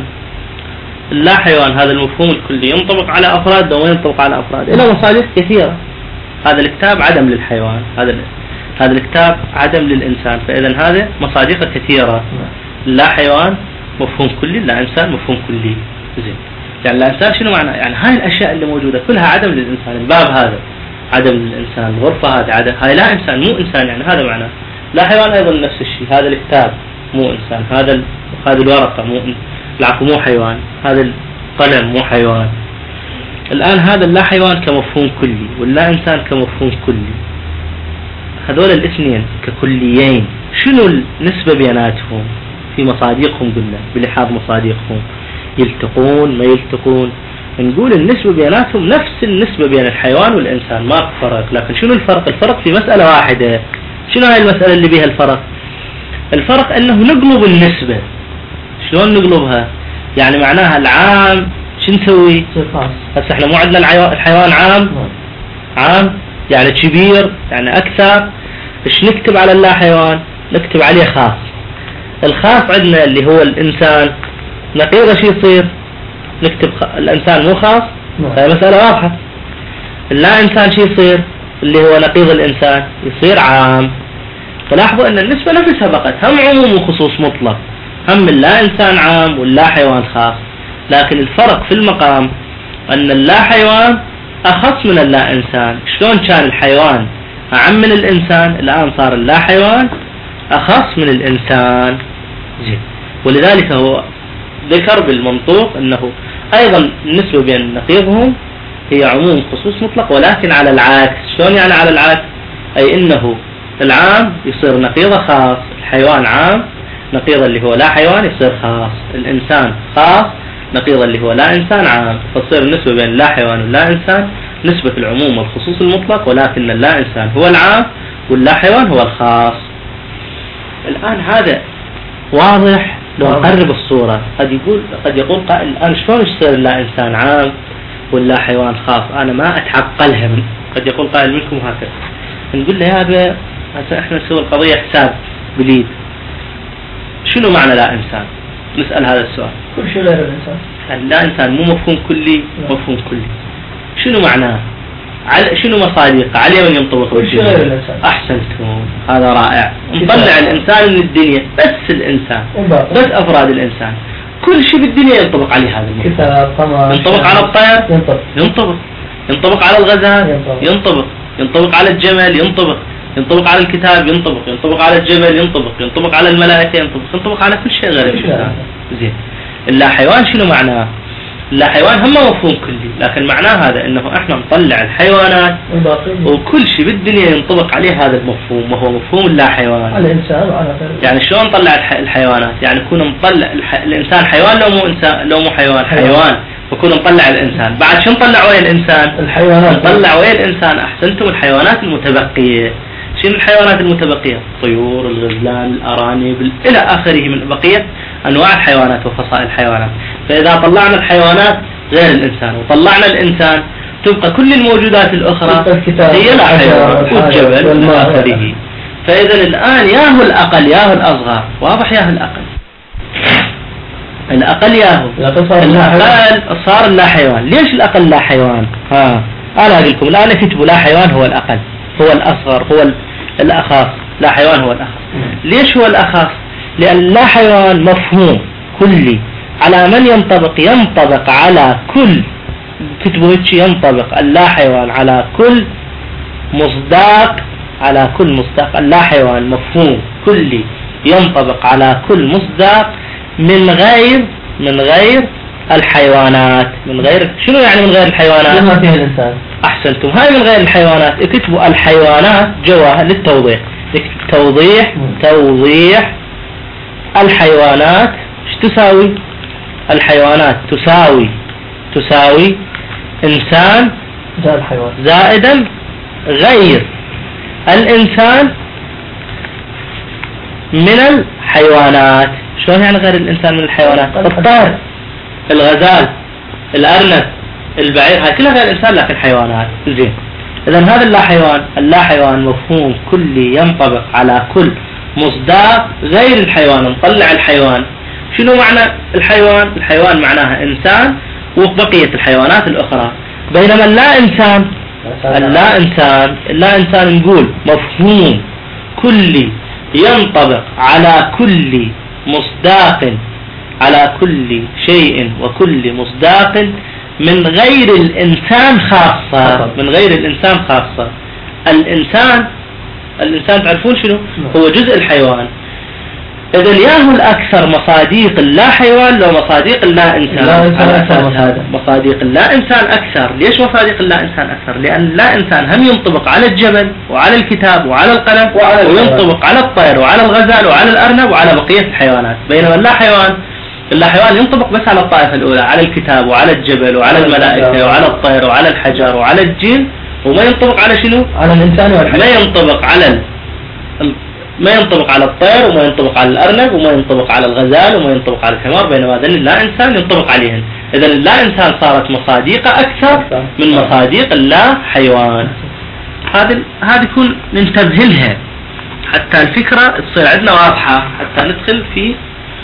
اللا حيوان هذا المفهوم الكلي ينطبق على أفراد وما ينطبق على أفراد، إلى مصادق كثيرة. هذا الكتاب عدم للحيوان، هذا هذا الكتاب عدم للإنسان، فإذا هذا مصادق كثيرة. لا حيوان مفهوم كلي، لا إنسان مفهوم كلي. زين، يعني لا إنسان شنو معنى؟ يعني هاي الأشياء اللي موجودة كلها عدم للإنسان. الباب هذا عدم للإنسان، الغرفة هذه عدم، هاي لا إنسان مو إنسان، يعني هذا معناه. لا حيوان أيضا نفس الشيء، هذا الكتاب مو إنسان، هذا ال... هذه الورقة مو العفو مو حيوان، هذا القلم مو حيوان. الآن هذا اللا حيوان كمفهوم كلي واللا إنسان كمفهوم كلي، هذول الاثنين ككليين شنو النسبة بيناتهم في مصادقهم؟ قلنا بلحاظ مصادقهم يلتقون ما يلتقون. نقول النسبة بيناتهم نفس النسبة بين الحيوان والإنسان، ما فرق. لكن شنو الفرق؟ الفرق في مسألة واحدة. شنو هاي المسألة اللي بيها الفرق؟ الفرق أنه نقلب النسبة. شلون نقلبها؟ يعني معناها العام شو نسوي؟ هسه احنا مو عندنا الحيوان عام عام يعني كبير يعني أكثر. ايش نكتب على اللا حيوان؟ نكتب عليه خاص. الخاص عندنا اللي هو الإنسان نقيضه شو يصير؟ نكتب خ... الإنسان مو خاص. هاي مسألة واضحة. اللا إنسان شو يصير؟ اللي هو نقيض الإنسان يصير عام. فلاحظوا أن النسبة نفسها بقت هم عموم وخصوص مطلق، هم اللا إنسان عام واللا حيوان خاص. لكن الفرق في المقام أن اللا حيوان أخص من اللا إنسان. شلون كان الحيوان أعم من الإنسان، الآن صار اللا حيوان أخص من الإنسان. زين، ولذلك هو ذكر بالمنطوق أنه أيضا النسبة بين نقيضهم هي عموم خصوص مطلق، ولكن على العكس. شلون يعني على العكس؟ أي إنه العام يصير نقيضه خاص، الحيوان عام نقيضه اللي هو لا حيوان يصير خاص، الإنسان خاص نقيضه اللي هو لا إنسان عام. فتصير النسبة بين لا حيوان واللا إنسان نسبة العموم والخصوص المطلق، ولكن اللا إنسان هو العام واللا حيوان هو الخاص. الآن هذا واضح. لو نقرب الصورة قد يقول قد يقول قائل الآن شلون يصير اللا إنسان عام واللا حيوان خاص؟ أنا ما أتعقلها. من قد يقول قائل منكم هكذا. نقول له هذا هسه احنا نسوي القضية حساب باليد. شنو معنى لا إنسان؟ نسأل هذا السؤال. كل شيء غير الإنسان. لا إنسان مو مفهوم كلي، مفهوم كلي. شنو معناه؟ على شنو مصادقه؟ على من ينطبق؟ كل شيء غير الإنسان. أحسنتم، هذا رائع. نطلع الإنسان من الدنيا، بس الإنسان، بس أفراد الإنسان. كل شيء بالدنيا ينطبق عليه هذا المفهوم. كتاب، قمر، ينطبق على الطير، ينطبق. ينطبق. ينطبق على الغزال، ينطبق. ينطبق. ينطبق على الجمل، ينطبق. ينطبق على الكتاب ينطبق، ينطبق على الجبل ينطبق، ينطبق على الملائكة ينطبق، ينطبق على كل شيء غير الإنسان. زين. اللا حيوان شنو معناه؟ اللا حيوان هم مفهوم كلي، لكن معناه هذا انه احنا نطلع الحيوانات وكل شيء بالدنيا ينطبق عليه هذا المفهوم، وهو مفهوم اللا حيوان. على الانسان وعلى غيره. يعني شلون نطلع الحيوانات؟ يعني نكون مطلع الح... الانسان حيوان لو مو انسان، لو مو حيوان حيوان، فكون نطلع الانسان. بعد شو نطلع ويا الانسان؟ الحيوانات. نطلع ويا الانسان احسنتم الحيوانات المتبقيه. شنو الحيوانات المتبقيه؟ الطيور، الغزلان، الارانب، الى اخره من بقيه انواع الحيوانات وفصائل الحيوانات. فاذا طلعنا الحيوانات غير الانسان وطلعنا الانسان تبقى كل الموجودات الاخرى هي لا حيوان، والجبل والى اخره. فاذا الان ياهو الاقل ياهو الاصغر، واضح ياهو الاقل الاقل ياهو الاقل صار لا حيوان. ليش الاقل لا حيوان؟ ها انا اقول لكم الان كتبوا لا حيوان هو الاقل، هو الاصغر، هو الاخص. لا حيوان هو الاخص. ليش هو الاخص؟ لان لا حيوان مفهوم كلي على من ينطبق؟ ينطبق على كل، كتبوا هيك، ينطبق اللا حيوان على كل مصداق، على كل مصداق. اللا حيوان مفهوم كلي ينطبق على كل مصداق من غير من غير الحيوانات. من غير شنو يعني من غير الحيوانات؟ ما فيه الانسان. احسنتم. هاي من غير الحيوانات. اكتبوا الحيوانات جواها للتوضيح، توضيح توضيح الحيوانات. ايش تساوي؟ الحيوانات تساوي تساوي انسان زائد الحيوان زائدا غير الانسان من الحيوانات. شلون يعني غير الانسان من الحيوانات؟ الطير، الغزال، الارنب، البعير، هاي كلها غير الانسان لكن حيوانات. زين. اذا هذا اللا حيوان، اللا حيوان مفهوم كلي ينطبق على كل مصداق غير الحيوان. نطلع الحيوان. شنو معنى الحيوان؟ الحيوان معناها انسان وبقية الحيوانات الاخرى. بينما اللا انسان، اللا انسان اللا انسان نقول مفهوم كلي ينطبق على كل مصداق، على كل شيء وكل مصداق من غير الانسان خاصة. من غير الانسان خاصة. الانسان الانسان تعرفون شنو؟ هو جزء الحيوان. اذا ياهو الاكثر مصاديق اللا حيوان لو مصاديق اللا انسان. على اساس هذا مصاديق اللا انسان اكثر. ليش مصاديق اللا انسان اكثر؟ لان اللا انسان هم ينطبق على الجبل وعلى الكتاب وعلى القلم، وينطبق على الطير وعلى الغزال وعلى الارنب وعلى بقية الحيوانات. بينما اللا حيوان، اللا حيوان ينطبق بس على الطائفة الاولى، على الكتاب وعلى الجبل وعلى الملائكة وعلى الطير وعلى الحجر وعلى الجن، وما ينطبق على شنو؟ على الانسان والحيوان. ما ينطبق على ما ينطبق على الطير، وما ينطبق على الأرنب، وما ينطبق على الغزال، وما ينطبق على الحمار. بينما ذن اللا إنسان ينطبق عليهن. إذن اللا إنسان صارت مصاديق أكثر من مصاديق اللا حيوان. هذه هذه يكون ننتبه لها حتى الفكرة تصير عندنا واضحة، حتى ندخل في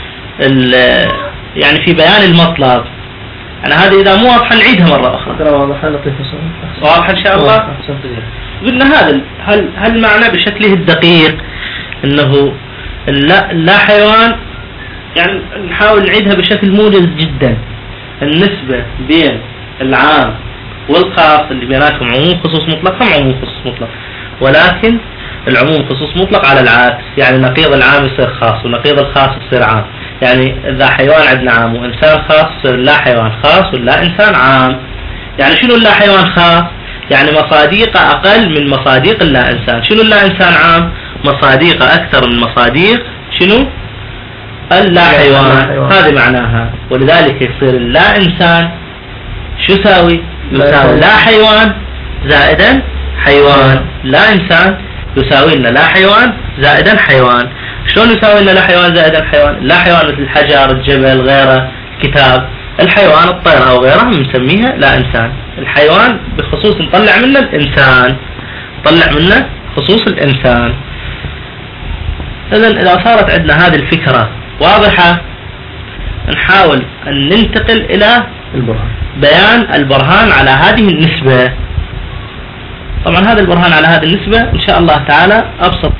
يعني في بيان المطلب. أنا هذه إذا مو واضحة نعيدها مرة أخرى. واضحة لطيفة. واضحة إن شاء الله. قلنا هذا هل هل معنى بشكله الدقيق انه اللا, اللا حيوان، يعني نحاول نعيدها بشكل موجز جدا. النسبة بين العام والخاص اللي بيناتهم عموم خصوص مطلق، هم عموم خصوص مطلق، ولكن العموم خصوص مطلق على العكس. يعني نقيض العام يصير خاص ونقيض الخاص يصير عام. يعني إذا حيوان عندنا عام وإنسان خاص يصير لا حيوان خاص ولا إنسان عام. يعني شنو اللا حيوان خاص؟ يعني مصاديق أقل من مصاديق اللا إنسان. شنو اللا إنسان عام؟ مصاديق أكثر من مصاديق شنو؟ اللا حيوان. هذه معناها. ولذلك يصير اللا إنسان شو يساوي؟ يساوي لا حيوان زائدا حيوان. لا إنسان يساوي لنا لا حيوان زائدا حيوان. شلون يساوي لنا لا حيوان زائدا حيوان؟ لا حيوان مثل الحجر، الجبل، غيره، الكتاب. الحيوان الطير أو غيره بنسميها لا إنسان. الحيوان بخصوص نطلع منه الإنسان، نطلع منه خصوص الإنسان. إذن إذا صارت عندنا هذه الفكرة واضحة نحاول أن ننتقل إلى البرهان. بيان البرهان على هذه النسبة. طبعا هذا البرهان على هذه النسبة إن شاء الله تعالى أبسط.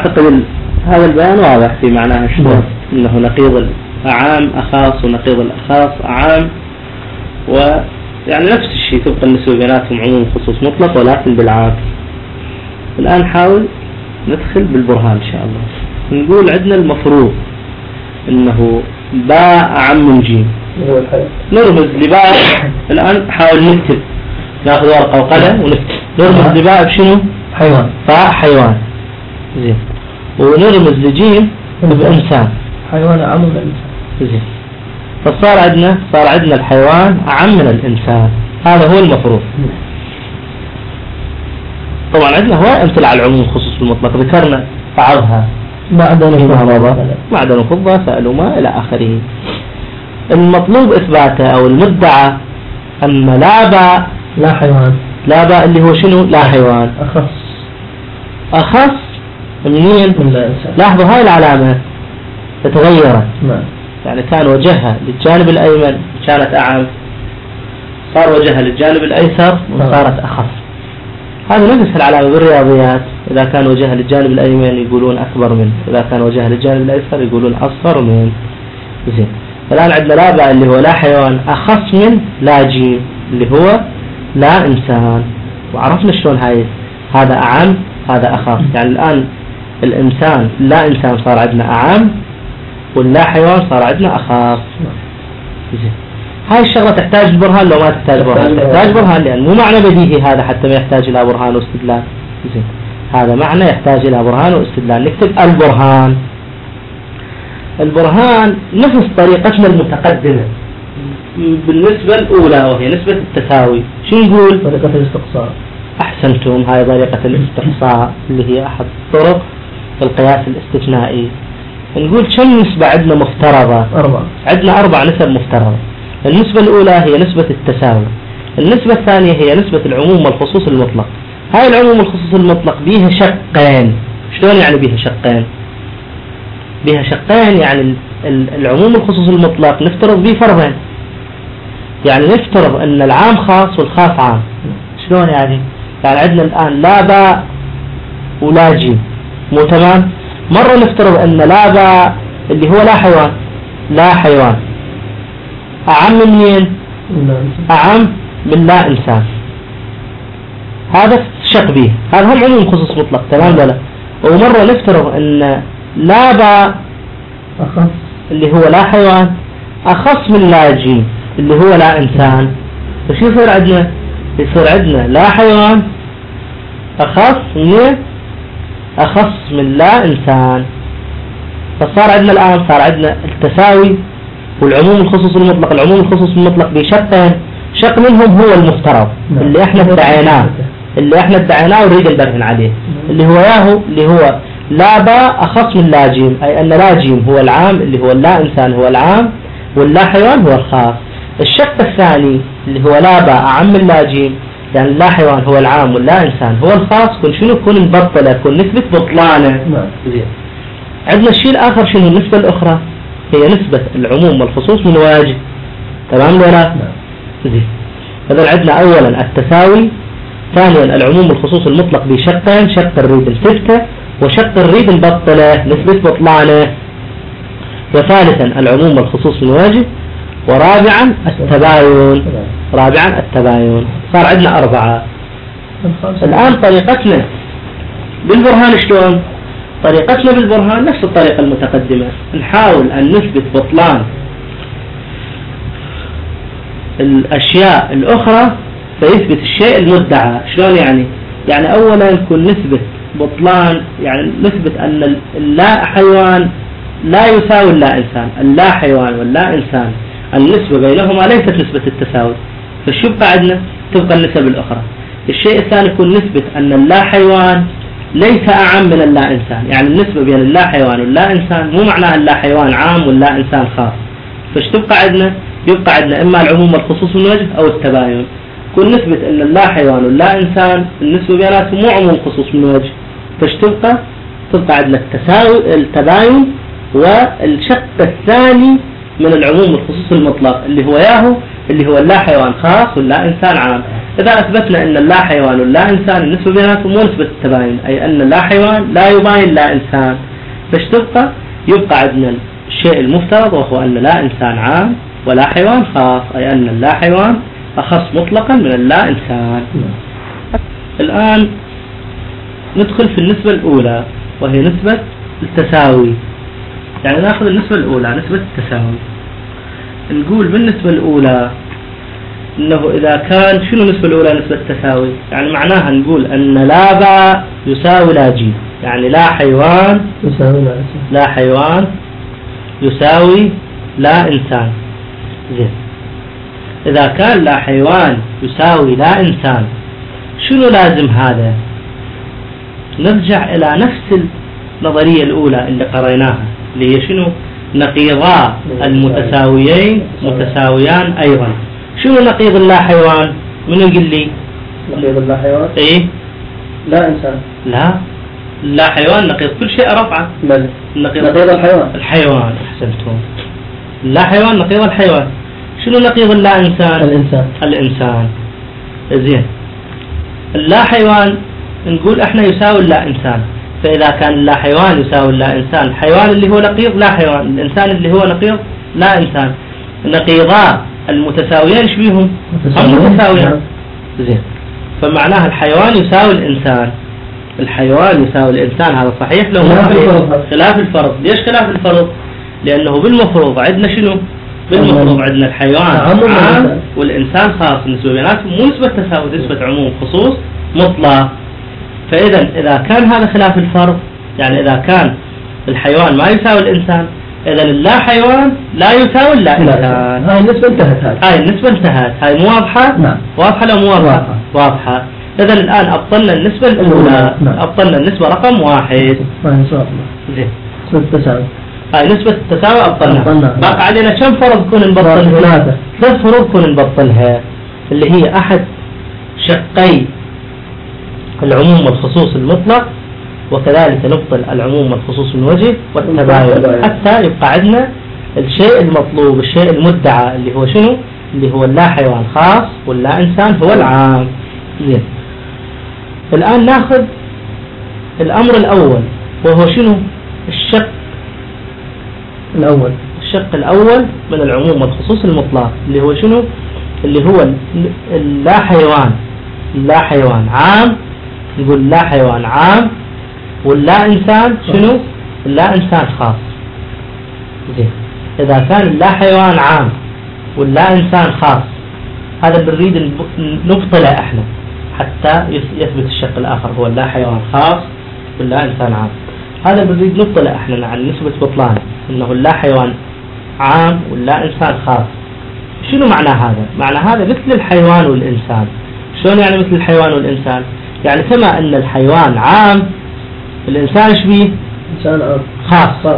أعتقد هذا البيان واضح في معناه شلون أنه نقيض الأعام أخاص ونقيض الأخاص أعام، ويعني نفس الشيء تبقى النسبة بيناتهم عموم خصوص مطلق ولكن بالعكس. الآن نحاول ندخل بالبرهان إن شاء الله. نقول عندنا المفروض أنه باء أعم من جيم، نرمز لباء. الآن حاول نكتب، ناخذ ورقة وقلم ونكتب نرمز لباء بشنو؟ حيوان. باء حيوان، زين. ونرمز لجيم بإنسان، حيوان أعم من الإنسان، زين. فصار عندنا صار عندنا الحيوان أعم من الإنسان، هذا هو المفروض. طبعا عندنا هو أمثلة على العموم خصوص المطلق ذكرنا بعضها، معدن فضة معدن فضة سألوا ما إلى آخره. المطلوب إثباته أو المدعى أن لا باء لا حيوان، لا باء اللي هو شنو؟ لا حيوان أخص أخص منين؟ من لا إنسان. لاحظوا هاي العلامة تتغيرت، نعم. يعني كان وجهها للجانب الأيمن كانت أعم، صار وجهها للجانب الأيسر وصارت أخص. هذا نفس العلامة بالرياضيات، إذا كان وجهها للجانب الأيمن يقولون أكبر منه، إذا كان وجهها للجانب الأيسر يقولون أصغر منه، زين. الآن عندنا لا باء اللي هو لا حيوان أخص من لا جيم اللي هو لا إنسان، وعرفنا شلون هاي هذا أعم هذا أخص. يعني الآن الإنسان لا إنسان صار عندنا أعم، واللا حيوان صار عندنا أخص، زين. هاي الشغلة تحتاج برهان لو ما تحتاج برهان؟ تحتاج برهان، لأن مو معنى بديهي هذا حتى ما يحتاج إلى برهان واستدلال، زين. هذا معنى يحتاج إلى برهان واستدلال. نكتب البرهان. البرهان نفس طريقتنا المتقدمة بالنسبة الأولى وهي نسبة التساوي. شو نقول؟ طريقة الاستقصاء. أحسنتم، هاي طريقة الاستقصاء اللي هي أحد طرق القياس الاستثنائي. نقول كم نسبة عندنا مفترضة؟ أربعة. عندنا أربع نسب مفترضة. النسبة الأولى هي نسبة التساوي، النسبة الثانية هي نسبة العموم والخصوص المطلق. هاي العموم والخصوص المطلق بيها شقين. شلون يعني بيها شقين؟ بيها شقين يعني العموم والخصوص المطلق نفترض به فرضين، يعني نفترض أن العام خاص والخاص عام. شلون يعني؟ يعني عندنا الآن لا باء ولا جيم، مو تمام؟ مرة نفترض أن لا باء اللي هو لا حيوان لا حيوان أعم من مين؟ أعم من لا إنسان. هذا شق به، هذا هم عموم خصوص مطلق، تمام ولا؟ ومرة نفترض أن لا باء أخص اللي هو لا حيوان أخص من لا جيم اللي هو لا إنسان. فش يصير عندنا؟ يصير عندنا لا حيوان أخص من أخص من لا إنسان. فصار عندنا الآن صار عندنا التساوي والعموم الخصوص المطلق. العموم الخصوص المطلق بشقين، شق منهم هو المفترض اللي احنا ادعيناه اللي احنا ادعيناه ونريد نبرهن عليه، اللي هو ياهو اللي هو لا باء أخص من لا جيم، أي أن لا جيم هو العام اللي هو اللا إنسان هو العام واللا حيوان هو الخاص. الشق الثاني اللي هو لا باء أعم من لا جيم، يعني لا حيوان هو العام واللا إنسان هو الخاص، كن شنو؟ كن مبطلة، كن نسبة بطلانة. زين. عندنا الشيء الآخر شنو النسبة الأخرى؟ هي نسبة العموم والخصوص من واجب، تمام ولا؟ زين. إذا عندنا أولا التساوي، ثانيا العموم والخصوص المطلق بشقين، شق الريد الستة وشق الريد البطلة نسبة بطلانة، وثالثا العموم والخصوص من واجب، ورابعا التباين. رابعا التباين. صار عندنا أربعة. الآن طريقتنا بالبرهان شلون؟ طريقتنا بالبرهان نفس الطريقة المتقدمة، نحاول أن نثبت بطلان الأشياء الأخرى فيثبت الشيء المدعى. شلون يعني؟ يعني أولا نكون نثبت بطلان، يعني نثبت أن اللا حيوان لا يساوي اللا إنسان، اللا حيوان واللا إنسان النسبة بينهما ليست نسبة التساوي، فشو يبقى عندنا؟ تبقى النسب الأخرى. الشيء الثاني يكون نثبت أن اللا حيوان ليس أعم من اللا إنسان، يعني النسبة بين اللا حيوان واللا إنسان مو معناها اللا حيوان عام واللا إنسان خاص. فش تبقى عندنا؟ يبقى عندنا إما العموم والخصوص من وجه أو التباين. كل نثبت أن اللا حيوان واللا إنسان النسبة بيناتهم مو عموم خصوص من وجه، فش تبقى؟ تبقى عندنا التساوي التباين والشق الثاني من العموم والخصوص المطلق اللي هو ياهو اللي هو اللا حيوان خاص واللا إنسان عام. إذا أثبتنا أن اللا حيوان واللا إنسان النسبة بيناتهم مو نسبة التباين، أي أن اللا حيوان لا يباين لا إنسان، فايش تبقى؟ يبقى عندنا الشيء المفترض وهو أن لا إنسان عام ولا حيوان خاص، أي أن اللا حيوان أخص مطلقا من اللا إنسان. الآن ندخل في النسبة الأولى وهي نسبة التساوي. يعني نأخذ النسبة الأولى نسبة التساوي. نقول بالنسبة الأولى إنه إذا كان شنو النسبة الأولى نسبة التساوي؟ يعني معناها نقول أن لا باء يساوي لا جيم، يعني لا حيوان يساوي لا إنسان، لا حيوان يساوي لا إنسان. زين، إذا كان لا حيوان يساوي لا إنسان شنو لازم هذا؟ نرجع إلى نفس النظرية الأولى اللي قريناها اللي هي شنو؟ نقيضا المتساويين متساويان أيضا. شنو نقيض اللا حيوان؟ من يقول لي؟ نقيض اللا حيوان إيه؟ لا إنسان. لا، لا حيوان نقيض كل شيء رفعه. بل نقيض, نقيض الحيوان. الحيوان أحسنتم. لا حيوان نقيض الحيوان. شنو نقيض اللا إنسان؟ الإنسان. الإنسان. زين، اللا حيوان نقول احنا يساوي اللا إنسان، فإذا كان اللا حيوان يساوي اللا إنسان، الحيوان اللي هو نقيض لا حيوان، الإنسان اللي هو نقيض لا إنسان، نقيضا المتساويين ايش بيهم؟ هم متساويين. زين، فمعناها الحيوان يساوي الإنسان، الحيوان يساوي الإنسان، هذا صحيح لو خلاف الفرض. ليش خلاف الفرض؟ لأنه بالمفروض عندنا شنو؟ بالمفروض عندنا الحيوان عام والإنسان خاص، النسبة بيناتهم مو نسبة تساوي، نسبة عموم خصوص مطلق. فإذا إذا كان هذا خلاف الفرض، يعني إذا كان الحيوان ما يساوي الإنسان، إذا اللا حيوان لا يساوي اللا إنسان. هاي النسبة انتهت. هاي هاي النسبة انتهت. هاي مو واضحة؟ نعم. واضحة لو مو واضحة؟ واضحة. إذا الآن أبطلنا النسبة الأولى. نعم. أبطلنا النسبة رقم واحد. إن شاء الله. زين. نسبة التساوي. هاي نسبة التساوي أبطلنا. باقي علينا كم فرض كون نبطلها؟ ثلاثة. ثلاث فروض كون نبطلها، اللي هي أحد شقي العموم والخصوص المطلق، وكذلك نبطل العموم والخصوص من وجه والتباين، حتى يبقى عندنا الشيء المطلوب، الشيء المدعى اللي هو شنو؟ اللي هو اللا حيوان خاص واللا إنسان هو العام. زين، الآن ناخذ الأمر الأول وهو شنو؟ الشق الأول الشق الأول من العموم والخصوص المطلق اللي هو شنو؟ اللي هو اللا حيوان لا حيوان عام، نقول لا حيوان عام واللا إنسان شنو؟ اللا إنسان خاص. زين، إذا كان اللا حيوان عام واللا إنسان خاص، هذا بنريد نبطله احنا حتى يثبت الشق الآخر هو اللا حيوان خاص واللا إنسان عام. هذا بنريد نبطله احنا عن نسبة بطلان، إنه اللا حيوان عام واللا إنسان خاص. شنو معنى هذا؟ معنى هذا مثل الحيوان والإنسان. شلون يعني مثل الحيوان والإنسان؟ يعني كما أن الحيوان عام، الإنسان ايش بيه؟ إنسان عام خاص. خاص.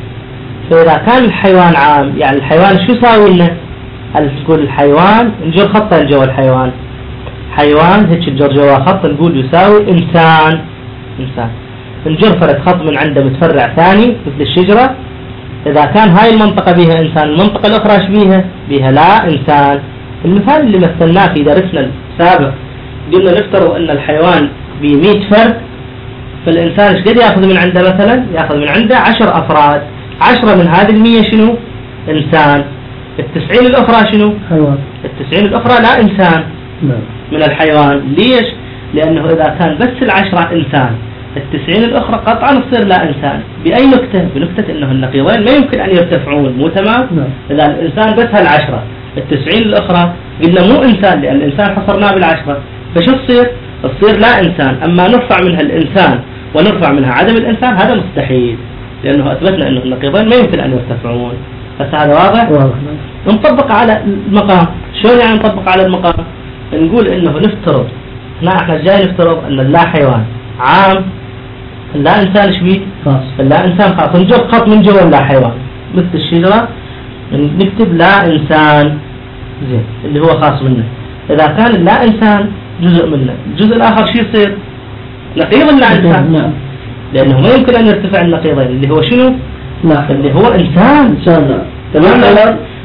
فإذا كان الحيوان عام، يعني الحيوان شو يساوي لنا؟ نقول الحيوان نجر خطا جوا الحيوان، حيوان هيك نجر جوا خط نقول يساوي إنسان. إنسان نجر فرد خط من عنده متفرع ثاني مثل الشجرة، إذا كان هاي المنطقة بيها إنسان، المنطقة الأخرى ايش بيها؟ بيها لا إنسان. المثال اللي مثلناه في درسنا السابق قلنا نفترض أن الحيوان بمئة فرد، فالإنسان ايش قد يأخذ من عنده؟ مثلا يأخذ من عنده عشر أفراد، عشرة من هذه المية شنو؟ إنسان. التسعين الأخرى شنو؟ حيوان. التسعين الأخرى لا إنسان. نعم. من الحيوان. ليش؟ لأنه إذا كان بس العشرة إنسان، التسعين الأخرى قطعا تصير لا إنسان. بأي نكتة؟ بنكتة أنه النقيضين ما يمكن أن يرتفعون، مو تمام؟ نعم. إذا الإنسان بس هالعشرة، التسعين الأخرى قلنا مو إنسان لأن الإنسان حصرناه بالعشرة، فشو تصير؟ تصير لا إنسان. أما نرفع منها الإنسان ونرفع منها عدم الإنسان هذا مستحيل، لأنه أثبتنا أنه النقيضين ما يمكن أن يرتفعون. بس هذا واضح؟ واضح. نطبق على المقام. شلون يعني نطبق على المقام؟ نقول إنه نفترض هنا احنا جاي نفترض أن اللا حيوان عام، اللا إنسان ايش بيه؟ خاص. اللا إنسان خاص، نجيب خط من جوا اللا حيوان مثل الشجرة نكتب لا إنسان. زين، اللي هو خاص منه. إذا كان اللا إنسان جزء منه، الجزء الآخر شو يصير؟ نقيض اللا إنسان. نعم. لأنه ما يمكن أن يرتفع النقيضين اللي هو شنو؟ لا. اللي هو إنسان. إنسان. نعم. تمام.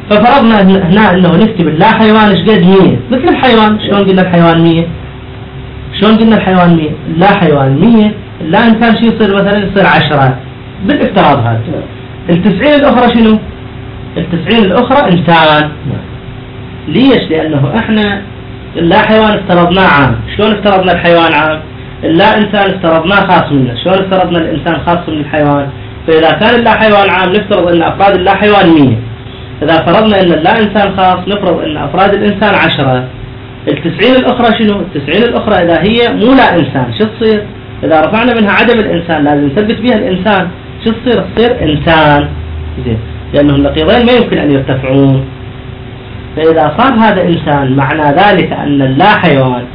ففرضنا هنا انه نكتب اللا حيوان ايش قد مية مثل الحيوان. شلون قلنا الحيوان مية؟ شلون قلنا الحيوان مية؟ اللا حيوان مية، اللا انسان شو يصير مثلا؟ يصير عشرة بالافتراض هذا. التسعين الاخرى شنو؟ التسعين الاخرى انسان. ليش؟ لانه احنا اللا حيوان افترضناه عام. شلون افترضنا الحيوان عام؟ اللا انسان افترضناه خاص منه. شلون افترضنا الانسان خاص من الحيوان؟ فاذا كان اللا حيوان عام نفترض ان افراد اللا حيوان مية. اذا فرضنا ان اللا انسان خاص نفرض ان افراد الانسان عشرة. التسعين الاخرى شنو؟ التسعين الاخرى اذا هي مو لا انسان شو تصير؟ اذا رفعنا منها عدم الانسان لازم نثبت بها الانسان، شو تصير؟ تصير انسان. زين، لانه النقيضين ما يمكن ان يرتفعون. فاذا صار هذا انسان معنى ذلك ان اللا حيوان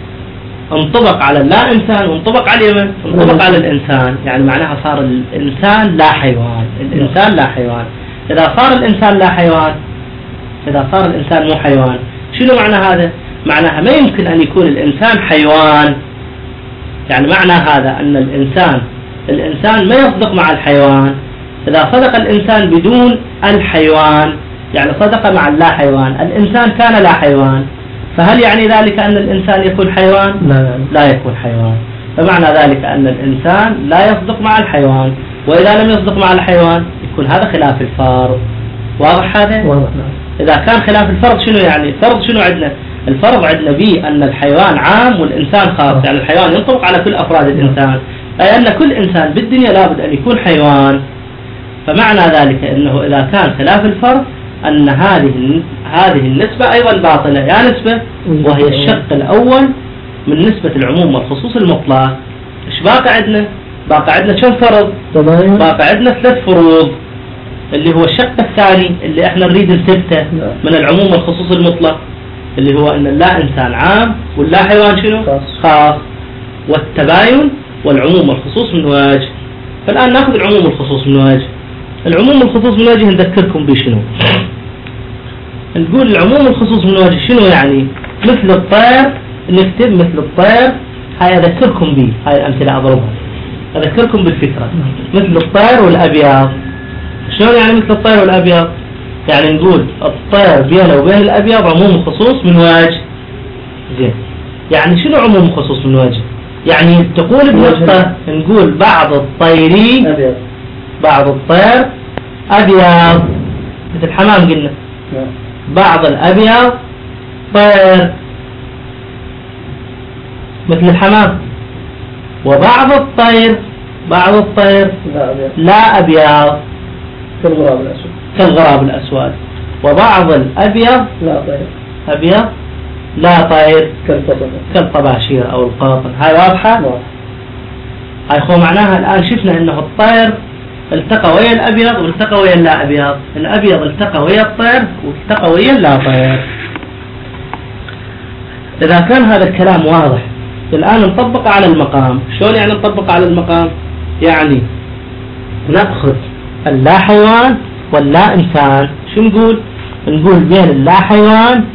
انطبق على اللا انسان وانطبق على من؟ انطبق على الانسان، يعني معناها صار الانسان لا حيوان. الانسان لا حيوان. اذا صار الانسان لا حيوان، اذا صار الانسان مو حيوان، شنو معنى هذا؟ معناها ما يمكن ان يكون الانسان حيوان. يعني معنى هذا ان الانسان الانسان ما يصدق مع الحيوان. اذا صدق الانسان بدون الحيوان يعني صدق مع اللا حيوان، الانسان كان لا حيوان، فهل يعني ذلك ان الانسان يكون حيوان؟ لا, لا يكون حيوان. فمعنى ذلك ان الانسان لا يصدق مع الحيوان، واذا لم يصدق مع الحيوان يكون هذا خلاف الفرض. واضح هذا؟ واضح. نعم. اذا كان خلاف الفرض شنو يعني؟ الفرض شنو عندنا؟ الفرض عندنا به ان الحيوان عام والانسان خاص، يعني الحيوان ينطبق على كل افراد الانسان، اي ان كل انسان بالدنيا لابد ان يكون حيوان. فمعنى ذلك انه اذا كان خلاف الفرض ان هذه هذه النسبة ايضا باطلة. يا نسبة وهي الشق الاول من نسبة العموم والخصوص المطلق. ايش باقي عندنا؟ باقي عندنا كم فرض؟ باقي عندنا ثلاث فروض، اللي هو الشق الثاني اللي احنا نريد نثبته من العموم والخصوص المطلق، اللي هو ان اللا انسان عام واللا حيوان شنو؟ خاص. خاص. والتباين والعموم والخصوص من وجه. فالان ناخذ العموم والخصوص من وجه. العموم والخصوص من وجه نذكركم بشنو. نقول العموم والخصوص من وجه شنو يعني؟ مثل الطير، نكتب مثل الطير. هاي اذكركم به، هاي الامثله اضربها اذكركم بالفكره. مثل الطير والابيض. شلون يعني مثل الطير والابيض؟ يعني نقول الطير بينه وبين الابيض عموم وخصوص من وجه. زين، يعني شنو عموم وخصوص من وجه؟ يعني تقول بنقطة نقول بعض الطيري أبيض. بعض الطير أبيض مثل الحمام قلنا. بعض الأبيض طير مثل الحمام. وبعض الطير بعض الطير لا أبيض كالغراب الأسود. كالغراب الأسود. وبعض الأبيض لا طير أبيض لا طير كالطباشير كالطباشير أو القاطن. هاي واضحة؟ هاي خو معناها الآن شفنا إنه الطير التقى ويا الأبيض والتقى ويا اللا أبيض. الأبيض التقى ويا الطير والتقى ويا اللا طير. إذا كان هذا الكلام واضح الآن نطبق على المقام. شلون يعني نطبق على المقام؟ يعني نأخذ اللا حيوان واللا إنسان. شو نقول؟ نقول بين اللا حيوان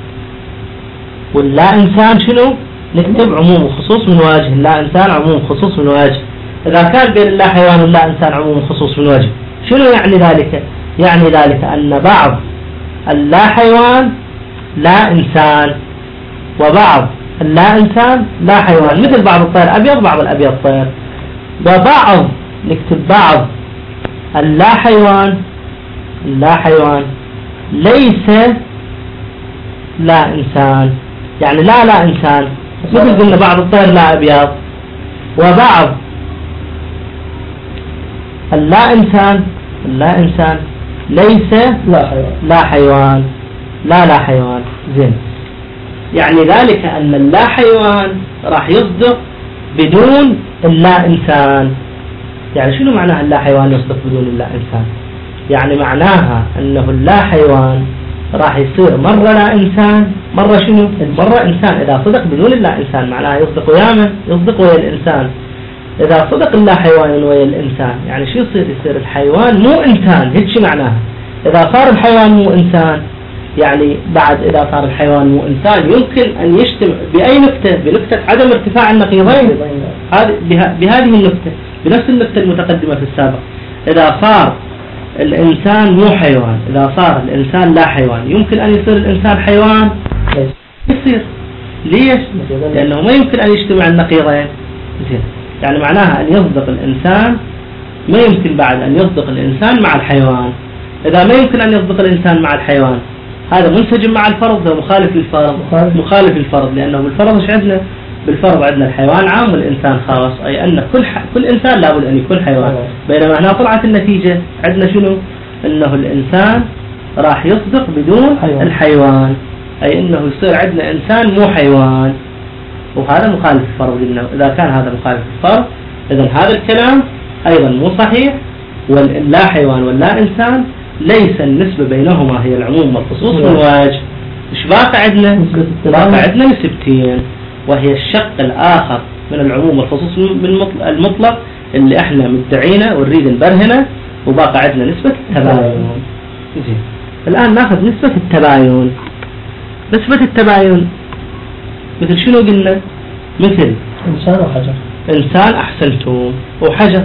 واللا إنسان شنو؟ نكتب عموم وخصوص من وجه. اللا إنسان عموم وخصوص من وجه. إذا كان بين اللا حيوان واللا إنسان عموم وخصوص من وجه شنو يعني ذلك؟ يعني ذلك أن بعض اللا حيوان لا إنسان وبعض اللا إنسان لا حيوان. مثل بعض الطير أبيض بعض الأبيض طير. وبعض نكتب بعض اللا حيوان لا حيوان ليس لا إنسان. يعني لا لا إنسان مثل قلنا بعض الطير لا أبيض. وبعض اللا إنسان اللا إنسان ليس لا حيوان لا حيوان لا لا حيوان. زين، يعني ذلك أن اللا حيوان راح يصدق بدون اللا إنسان. يعني شنو معناها اللا حيوان يصدق بدون اللا إنسان؟ يعني معناها أنه اللا حيوان راح يصير مرة لا إنسان مرة شنو؟ مرة إنسان. إذا صدق بدون اللا إنسان معناها يصدق ويا من؟ يصدق ويا الإنسان. إذا صدق اللا حيوان ويا الإنسان يعني شو يصير؟ يصير الحيوان مو إنسان. هيك شو معناها؟ إذا صار الحيوان مو إنسان يعني بعد إذا صار الحيوان مو إنسان يمكن أن يجتمع بأي نكتة؟ بنكتة عدم ارتفاع النقيضين. هذه بهذه النكتة بنفس النكتة المتقدمة في السابق. إذا صار الإنسان مو حيوان، إذا صار الإنسان لا حيوان يمكن أن يصير الإنسان حيوان؟ يصير. ليش؟ لأنه ما يمكن أن يجتمع النقيضين. يعني معناها أن يصدق الإنسان، ما يمكن بعد أن يصدق الإنسان مع الحيوان. إذا ما يمكن أن يصدق الإنسان مع الحيوان هذا منسجم مع الفرض، هذا مخالف للفرض. مخالف للفرض، لأنه بالفرض إيش عندنا؟ بالفرض عندنا الحيوان عام والإنسان خاص، أي أن كل ح... كل إنسان لابد أن يكون حيوان. بينما هنا طلعت النتيجة عندنا شنو؟ أنه الإنسان راح يصدق بدون حيوان. الحيوان، أي أنه يصير عندنا إنسان مو حيوان، وهذا مخالف للفرض. إذا كان هذا مخالف للفرض إذن هذا الكلام أيضا مو صحيح. واللا حيوان واللا إنسان ليس النسبة بينهما هي العموم والخصوص من وجه. إيش باقي عندنا؟ باقي عندنا نسبتين، وهي الشق الآخر من العموم والخصوص المطلق اللي احنا مدعينا ونريد نبرهنه، وباقي عندنا نسبة التباين. زين، الآن ناخذ نسبة التباين. نسبة التباين مثل شنو قلنا؟ مثل إنسان وحجر. إنسان أحسنتم وحجر.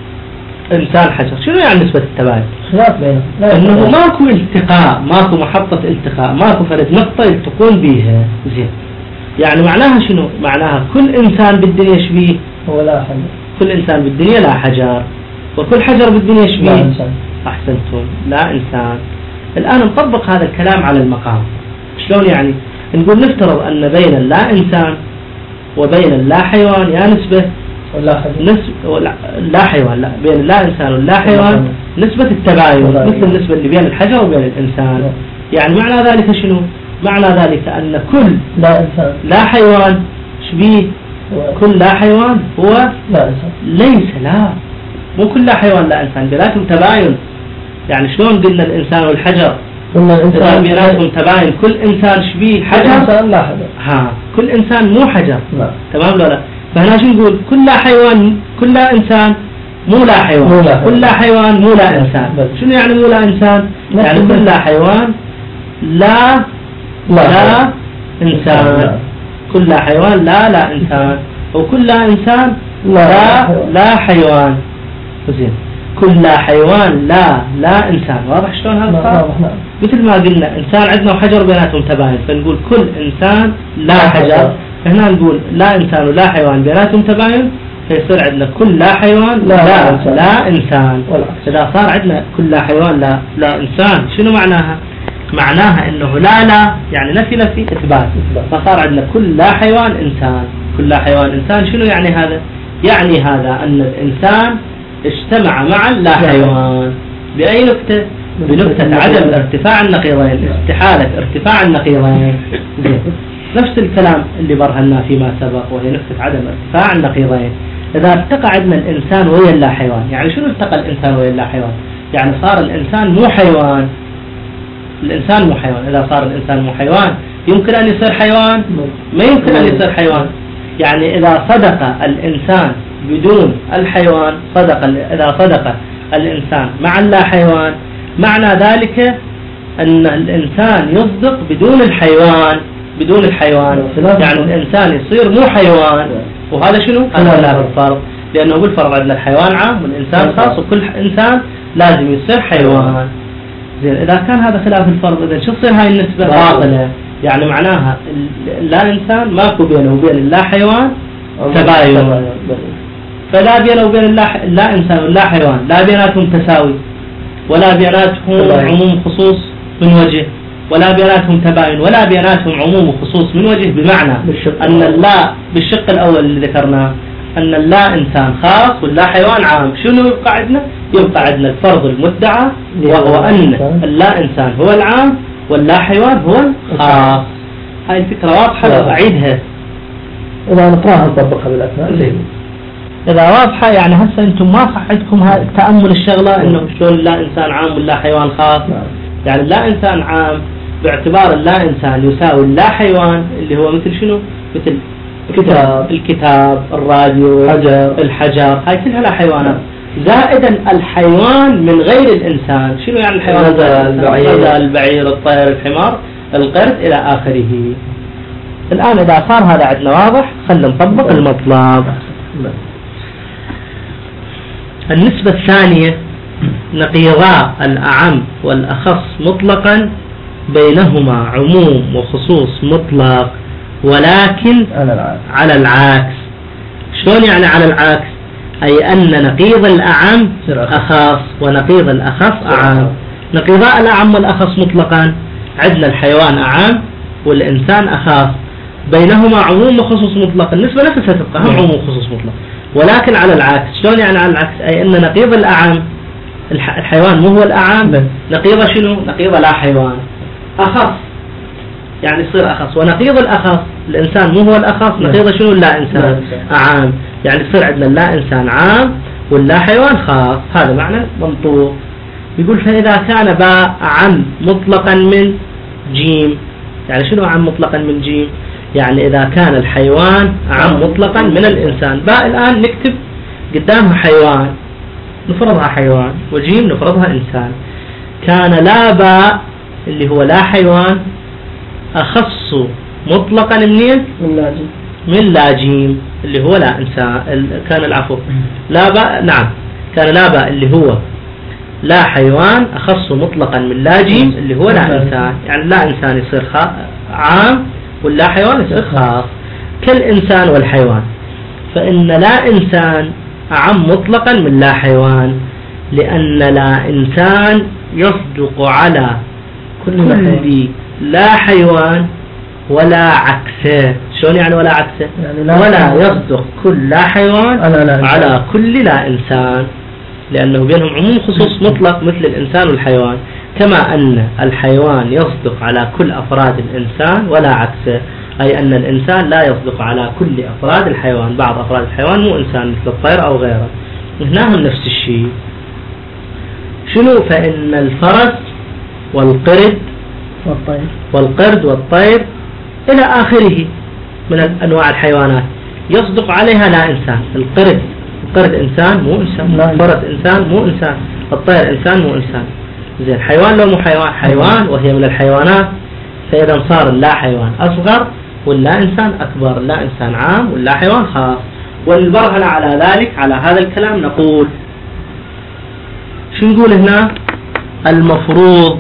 إنسان حجر، شنو يعني نسبة التباين؟ خلاف بينهم، إنه ماكو التقاء، ماكو محطة التقاء، ماكو فرد نقطة يلتقون بيها. زين، يعني معناها شنو؟ معناها كل إنسان بالدنيا شبيه هو لا حجر. كل إنسان بالدنيا لا حجر، وكل حجر بالدنيا شبيه لا إنسان. أحسنتم، لا إنسان. الآن نطبق هذا الكلام على المقام. شلون يعني؟ نقول نفترض أن بين اللا إنسان وبين اللا حيوان يا نسبة ولا حجر. نسبة لا حيوان، لا بين اللا إنسان واللا حيوان نسبة التباين مثل النسبة اللي بين الحجر وبين الإنسان. يعني معنى ذلك شنو؟ معنى ذلك أن كل لا إنسان لا حيوان شبيه كل لا حيوان هو لا إنسان. ليس، لا مو كل لا حيوان لا إنسان، بيناتهم تباين. يعني شلون قلنا الإنسان والحجر إذا بيناتهم تباين كل إنسان شبيه حجر، إنسان لا حجر. ها كل إنسان مو حجر. لا. تمام ولا لا؟ فهنا شو نقول؟ كل لا حيوان كل لا إنسان مو لا حيوان، مو لا حيوان. كل لا حيوان مو لا إنسان. بل. شنو يعني مو لا إنسان؟ يعني كل لا حيوان لا لا, لا إنسان. لا. كل لا حيوان لا لا إنسان، وكل لا إنسان لا لا, لا حيوان. زين، كل لا حيوان لا لا إنسان. واضح شلون هذا صار؟ مثل ما قلنا إنسان عندنا وحجر بيناتهم تباين، فنقول كل إنسان لا حجر. هنا نقول لا إنسان ولا حيوان بيناتهم تباين، فيصير عندنا كل لا حيوان لا لا, لا, لا إنسان. إذا صار عندنا كل لا حيوان لا لا إنسان شنو معناها؟ معناها إنه لا لا يعني نفي نفي إثبات، فصار عندنا كل لا حيوان إنسان. كل لا حيوان إنسان شنو يعني هذا؟ يعني هذا أن الإنسان اجتمع مع اللا حيوان بأي نكتة؟ بنكتة عدم ارتفاع النقيضين، استحالة ارتفاع النقيضين. نفس الكلام اللي برهنا فيما سبق، وهي نكتة عدم ارتفاع النقيضين. إذا ارتقى عندنا الإنسان ويا اللا حيوان، يعني شنو ارتقى الإنسان ويا اللا حيوان؟ يعني صار الإنسان مو حيوان. الإنسان مو حيوان. إذا صار الإنسان مو حيوان يمكن أن يصير حيوان؟ ما يمكن أن يصير حيوان. يعني إذا صدق الإنسان بدون الحيوان صدق، إذا صدق الإنسان مع اللا حيوان معنى ذلك أن الإنسان يصدق بدون الحيوان. بدون الحيوان يعني الإنسان يصير مو حيوان، وهذا شنو؟ هذا لا بالفرض، لأنه بالفرض عندنا الحيوان عام والإنسان خاص، وكل إنسان لازم يصير حيوان. زين، إذا كان هذا خلاف الفرض إذا شو تصير هاي النسبة؟ باطلة. يعني معناها لا إنسان ماكو بينه وبين اللا حيوان تباين، فلا بينه وبين اللا لا إنسان واللا حيوان لا بيناتهم تساوي، ولا بيناتهم عموم خصوص من وجه، ولا بيناتهم تباين، ولا بيناتهم عموم وخصوص من وجه. بمعنى أن اللا بالشق الأول اللي ذكرناه أن اللا إنسان خاص واللا حيوان عام، شنو يبقى عندنا؟ يبقى عندنا الفرض المدعى، وهو أن اللا إنسان هو العام واللا حيوان هو الخاص. هاي الفكرة واضحة، أعيدها إذا نقراها نطبقها بالأثناء. إذا واضحة يعني هسه أنتم ما صح عندكم تأمل الشغلة إنه شلون لا إنسان عام ولا حيوان خاص. يعني لا إنسان عام باعتبار اللا إنسان يساوي اللا حيوان اللي هو مثل شنو؟ مثل الكتاب, الكتاب الراديو الحجر, الحجر هاي كلها لا حيوانات. زائدا الحيوان من غير الإنسان، شنو يعني الحيوان؟ البعير, البعير الطير الحمار القرد إلى آخره. الآن إذا صار هذا عندنا واضح خلينا نطبق المطلب. النسبة الثانية نقيضا الأعم والأخص مطلقا بينهما عموم وخصوص مطلق، ولكن على العكس. على العكس. شلون يعني على العكس؟ أي أن نقيض الأعم أخص ونقيض الأخص أعم. نقيضاء الأعم والأخص مطلقا عندنا الحيوان أعم والإنسان أخص، بينهما عموم وخصوص مطلق، النسبة نفسها تبقى هم عموم وخصوص مطلق، ولكن على العكس. شلون يعني على العكس؟ أي أن نقيض الأعم الحيوان مو هو الأعم، نقيضه شنو؟ نقيض لا حيوان أخص، يعني يصير أخص. ونقيض الأخص الإنسان مو هو الأخص، نقيضه شنو؟ لا إنسان عام، يعني يصير عندنا لا إنسان عام واللا حيوان خاص. هذا معنى منطوق. يقول فإذا كان باء عم مطلقا من جيم، يعني شنو عم مطلقا من جيم؟ يعني إذا كان الحيوان عم مطلقا من الإنسان. باء الآن نكتب قدامها حيوان نفرضها حيوان، وجيم نفرضها إنسان. كان لا باء اللي هو لا حيوان أخص مطلقا منين؟ من لا جيم. من لا جيم اللي هو لا إنسان. كان العفو لا باء، نعم كان لا باء اللي هو لا حيوان أخص مطلقا من لا جيم اللي هو لا إنسان. يعني لا إنسان يصير عام واللا حيوان يصير خاص كالإنسان والحيوان. فإن لا إنسان أعم مطلقا من لا حيوان، لأن لا إنسان يصدق على كل لا حيوان ولا عكسه. شلون يعني ولا عكسه؟ يعني لا ولا يصدق كل لا حيوان على, لا على كل لا إنسان، لأنه بينهم عموم خصوص مطلق مثل الإنسان والحيوان. كما أن الحيوان يصدق على كل أفراد الإنسان ولا عكسه، أي أن الإنسان لا يصدق على كل أفراد الحيوان، بعض أفراد الحيوان مو إنسان مثل الطير أو غيره. هنا هم نفس الشيء. شنو؟ فإن الفرس والقرد والطير والقرد والطير إلى آخره من أنواع الحيوانات يصدق عليها لا إنسان. القرد القرد إنسان مو إنسان، الفرس إنسان مو إنسان، الطير إنسان مو إنسان. زين حيوان لو مو حيوان؟ حيوان وهي من الحيوانات. فإذا صار اللا حيوان أصغر واللا إنسان أكبر، اللا إنسان عام واللا حيوان خاص. والبرهنة على ذلك على هذا الكلام نقول شو نقول هنا؟ المفروض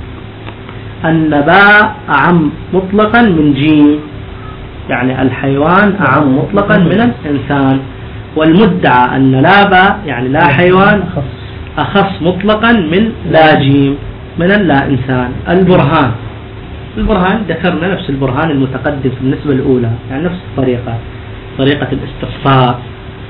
أن باء أعم مطلقا من جيم، يعني الحيوان أعم مطلقا من الإنسان. والمدعى أن لا باء يعني لا حيوان أخص مطلقا من لا جيم من اللا إنسان. البرهان البرهان ذكرنا نفس البرهان المتقدم في النسبة الأولى، يعني نفس الطريقة، طريقة الاستصفاء.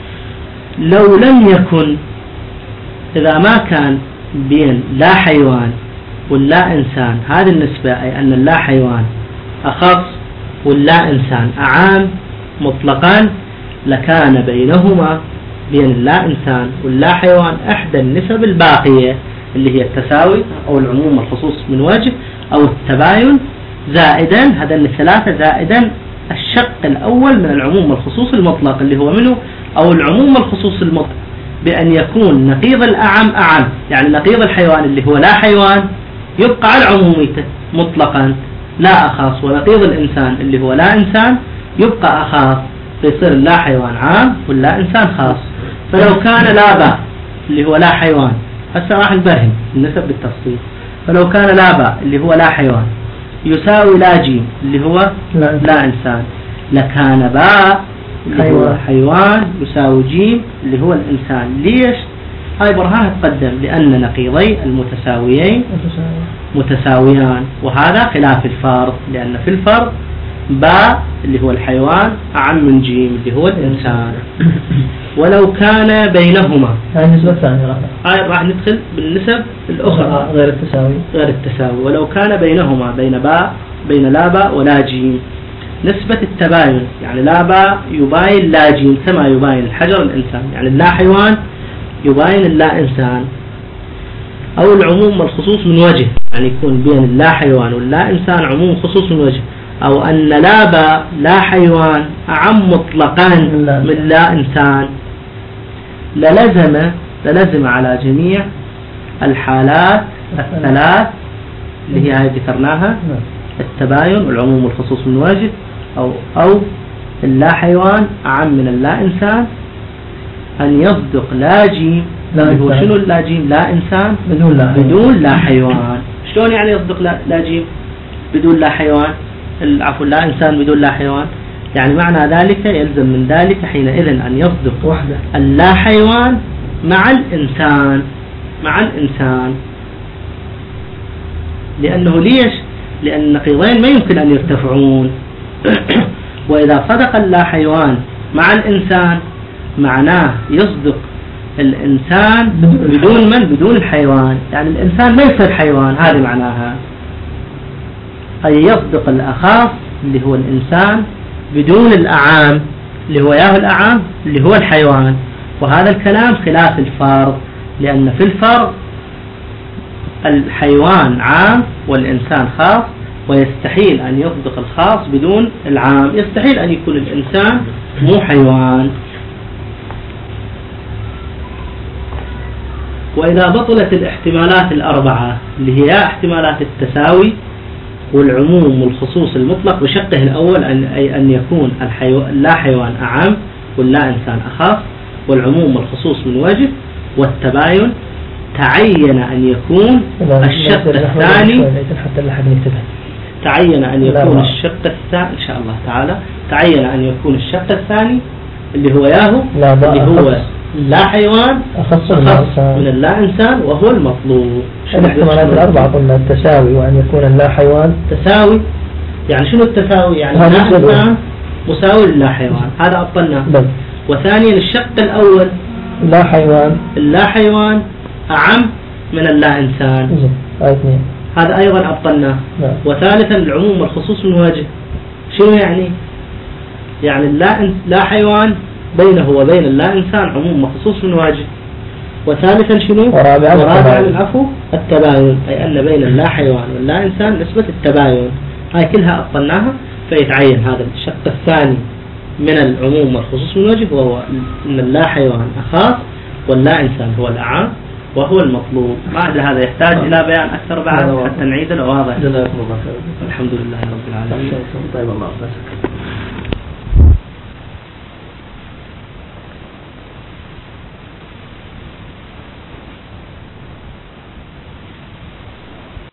لو لم يكن، إذا ما كان بين لا حيوان واللا إنسان هذه النسبة، أي أن اللا حيوان أخص واللا إنسان أعام مطلقا، لكان بينهما بين اللا إنسان واللا حيوان إحدى النسب الباقية اللي هي التساوي أو العموم والخصوص من وجه أو التباين، زائدا هذا الثلاثة زائدا الشق الأول من العموم والخصوص المطلق اللي هو منه أو العموم والخصوص المطلق، بأن يكون نقيض الأعم أعم، يعني نقيض الحيوان اللي هو لا حيوان يبقى على عموميته مطلقا لا أخاص، ونقيض الإنسان اللي هو لا إنسان يبقى أخاص، فيصير لا حيوان عام ولا إنسان خاص. فلو كان لا باء اللي هو لا حيوان، هسه راح نبرهن النسب بالتفصيل. فلو كان لا باء اللي هو لا حيوان يساوي لا جيم اللي هو لا, لا إنسان، لكان باء اللي هو حيوان يساوي جيم اللي هو الإنسان. ليش؟ هاي برهان تقدم لأن نقيضي المتساويين متساويان، وهذا خلاف الفرض، لأن في الفرض باء اللي هو الحيوان أعم من جيم اللي هو الإنسان. ولو كان بينهما، هاي النسبة الثانية هاي راح ندخل بالنسب الأخرى غير التساوي غير التساوي. ولو كان بينهما بين باء بين لا باء ولا جيم نسبة التباين، يعني لا باء يباين لا جيم كما يباين الحجر الإنسان، يعني اللا حيوان يباين اللا إنسان، أو العموم والخصوص من وجه، يعني يكون بين اللا حيوان واللا إنسان عموم خصوص من وجه، أو أن لا باء لا حيوان أعم مطلقا من لا إنسان، للزم للزم على جميع الحالات الثلاث اللي هي هاي ذكرناها، التباين والعموم والخصوص من وجه، أو أو اللا حيوان أعم من اللا إنسان، أن يصدق لا جيم لا اللي هو إنسان. شنو اللا جيم؟ لا إنسان بدون لا حيوان. بدون لا حيوان. شلون يعني يصدق لا, لا جيم بدون لا حيوان، عفوا لا إنسان بدون لا حيوان؟ يعني معنى ذلك يلزم من ذلك حينئذ أن يصدق وحده اللا حيوان مع الإنسان، مع الإنسان. لأنه ليش؟ لأن النقيضين ما يمكن أن يرتفعون. وإذا صدق اللا حيوان مع الإنسان معناه يصدق الإنسان بدون من؟ بدون الحيوان. يعني الإنسان ما يصير حيوان، هذه معناها. أي يصدق الأخاص اللي هو الإنسان بدون الأعام اللي هو ياه الأعام اللي هو الحيوان. وهذا الكلام خلاف الفرض، لأن في الفرض الحيوان عام والإنسان خاص، ويستحيل أن يصدق الخاص بدون العام، يستحيل أن يكون الإنسان مو حيوان. وإذا بطلت الاحتمالات الأربعة اللي هي احتمالات التساوي والعموم والخصوص المطلق بشقه الأول، أن أي أن يكون الحيو... لا حيوان أعم واللا إنسان أخف، والعموم والخصوص من وجه، والتباين، تعين أن يكون الشق الثاني حتى لا حد يكتبها. تعين أن يكون الشق الثاني إن شاء الله تعالى تعين أن يكون الشق الثاني اللي هو ياهو اللي هو لا حيوان أخص من اللا إنسان وهو المطلوب. الاحتمالات الأربعة قلنا التساوي، وأن يكون اللا حيوان تساوي. يعني شنو التساوي؟ يعني لا إنسان مساوي للا حيوان، هذا أبطلناه. وثانيا الشق الأول لا حيوان اللا حيوان أعم من اللا إنسان، هذا أيضا أبطلناه. وثالثا العموم والخصوص من وجه. شنو يعني؟ يعني اللا لا حيوان بينه وبين اللا إنسان عموم وخصوص من وجه. وثالثا شنو؟ ورابعا العفو التباين، أي أن بين اللا حيوان واللا إنسان نسبة التباين. هاي كلها أبطلناها، فيتعين هذا الشق الثاني من العموم والخصوص من وجه، وهو أن اللا حيوان أخاص واللا إنسان هو الأعام وهو المطلوب. بعد هذا يحتاج إلى بيان أكثر بعد حتى نعيد الواضح. جزاكم الله خير. الحمد لله رب العالمين. طيب الله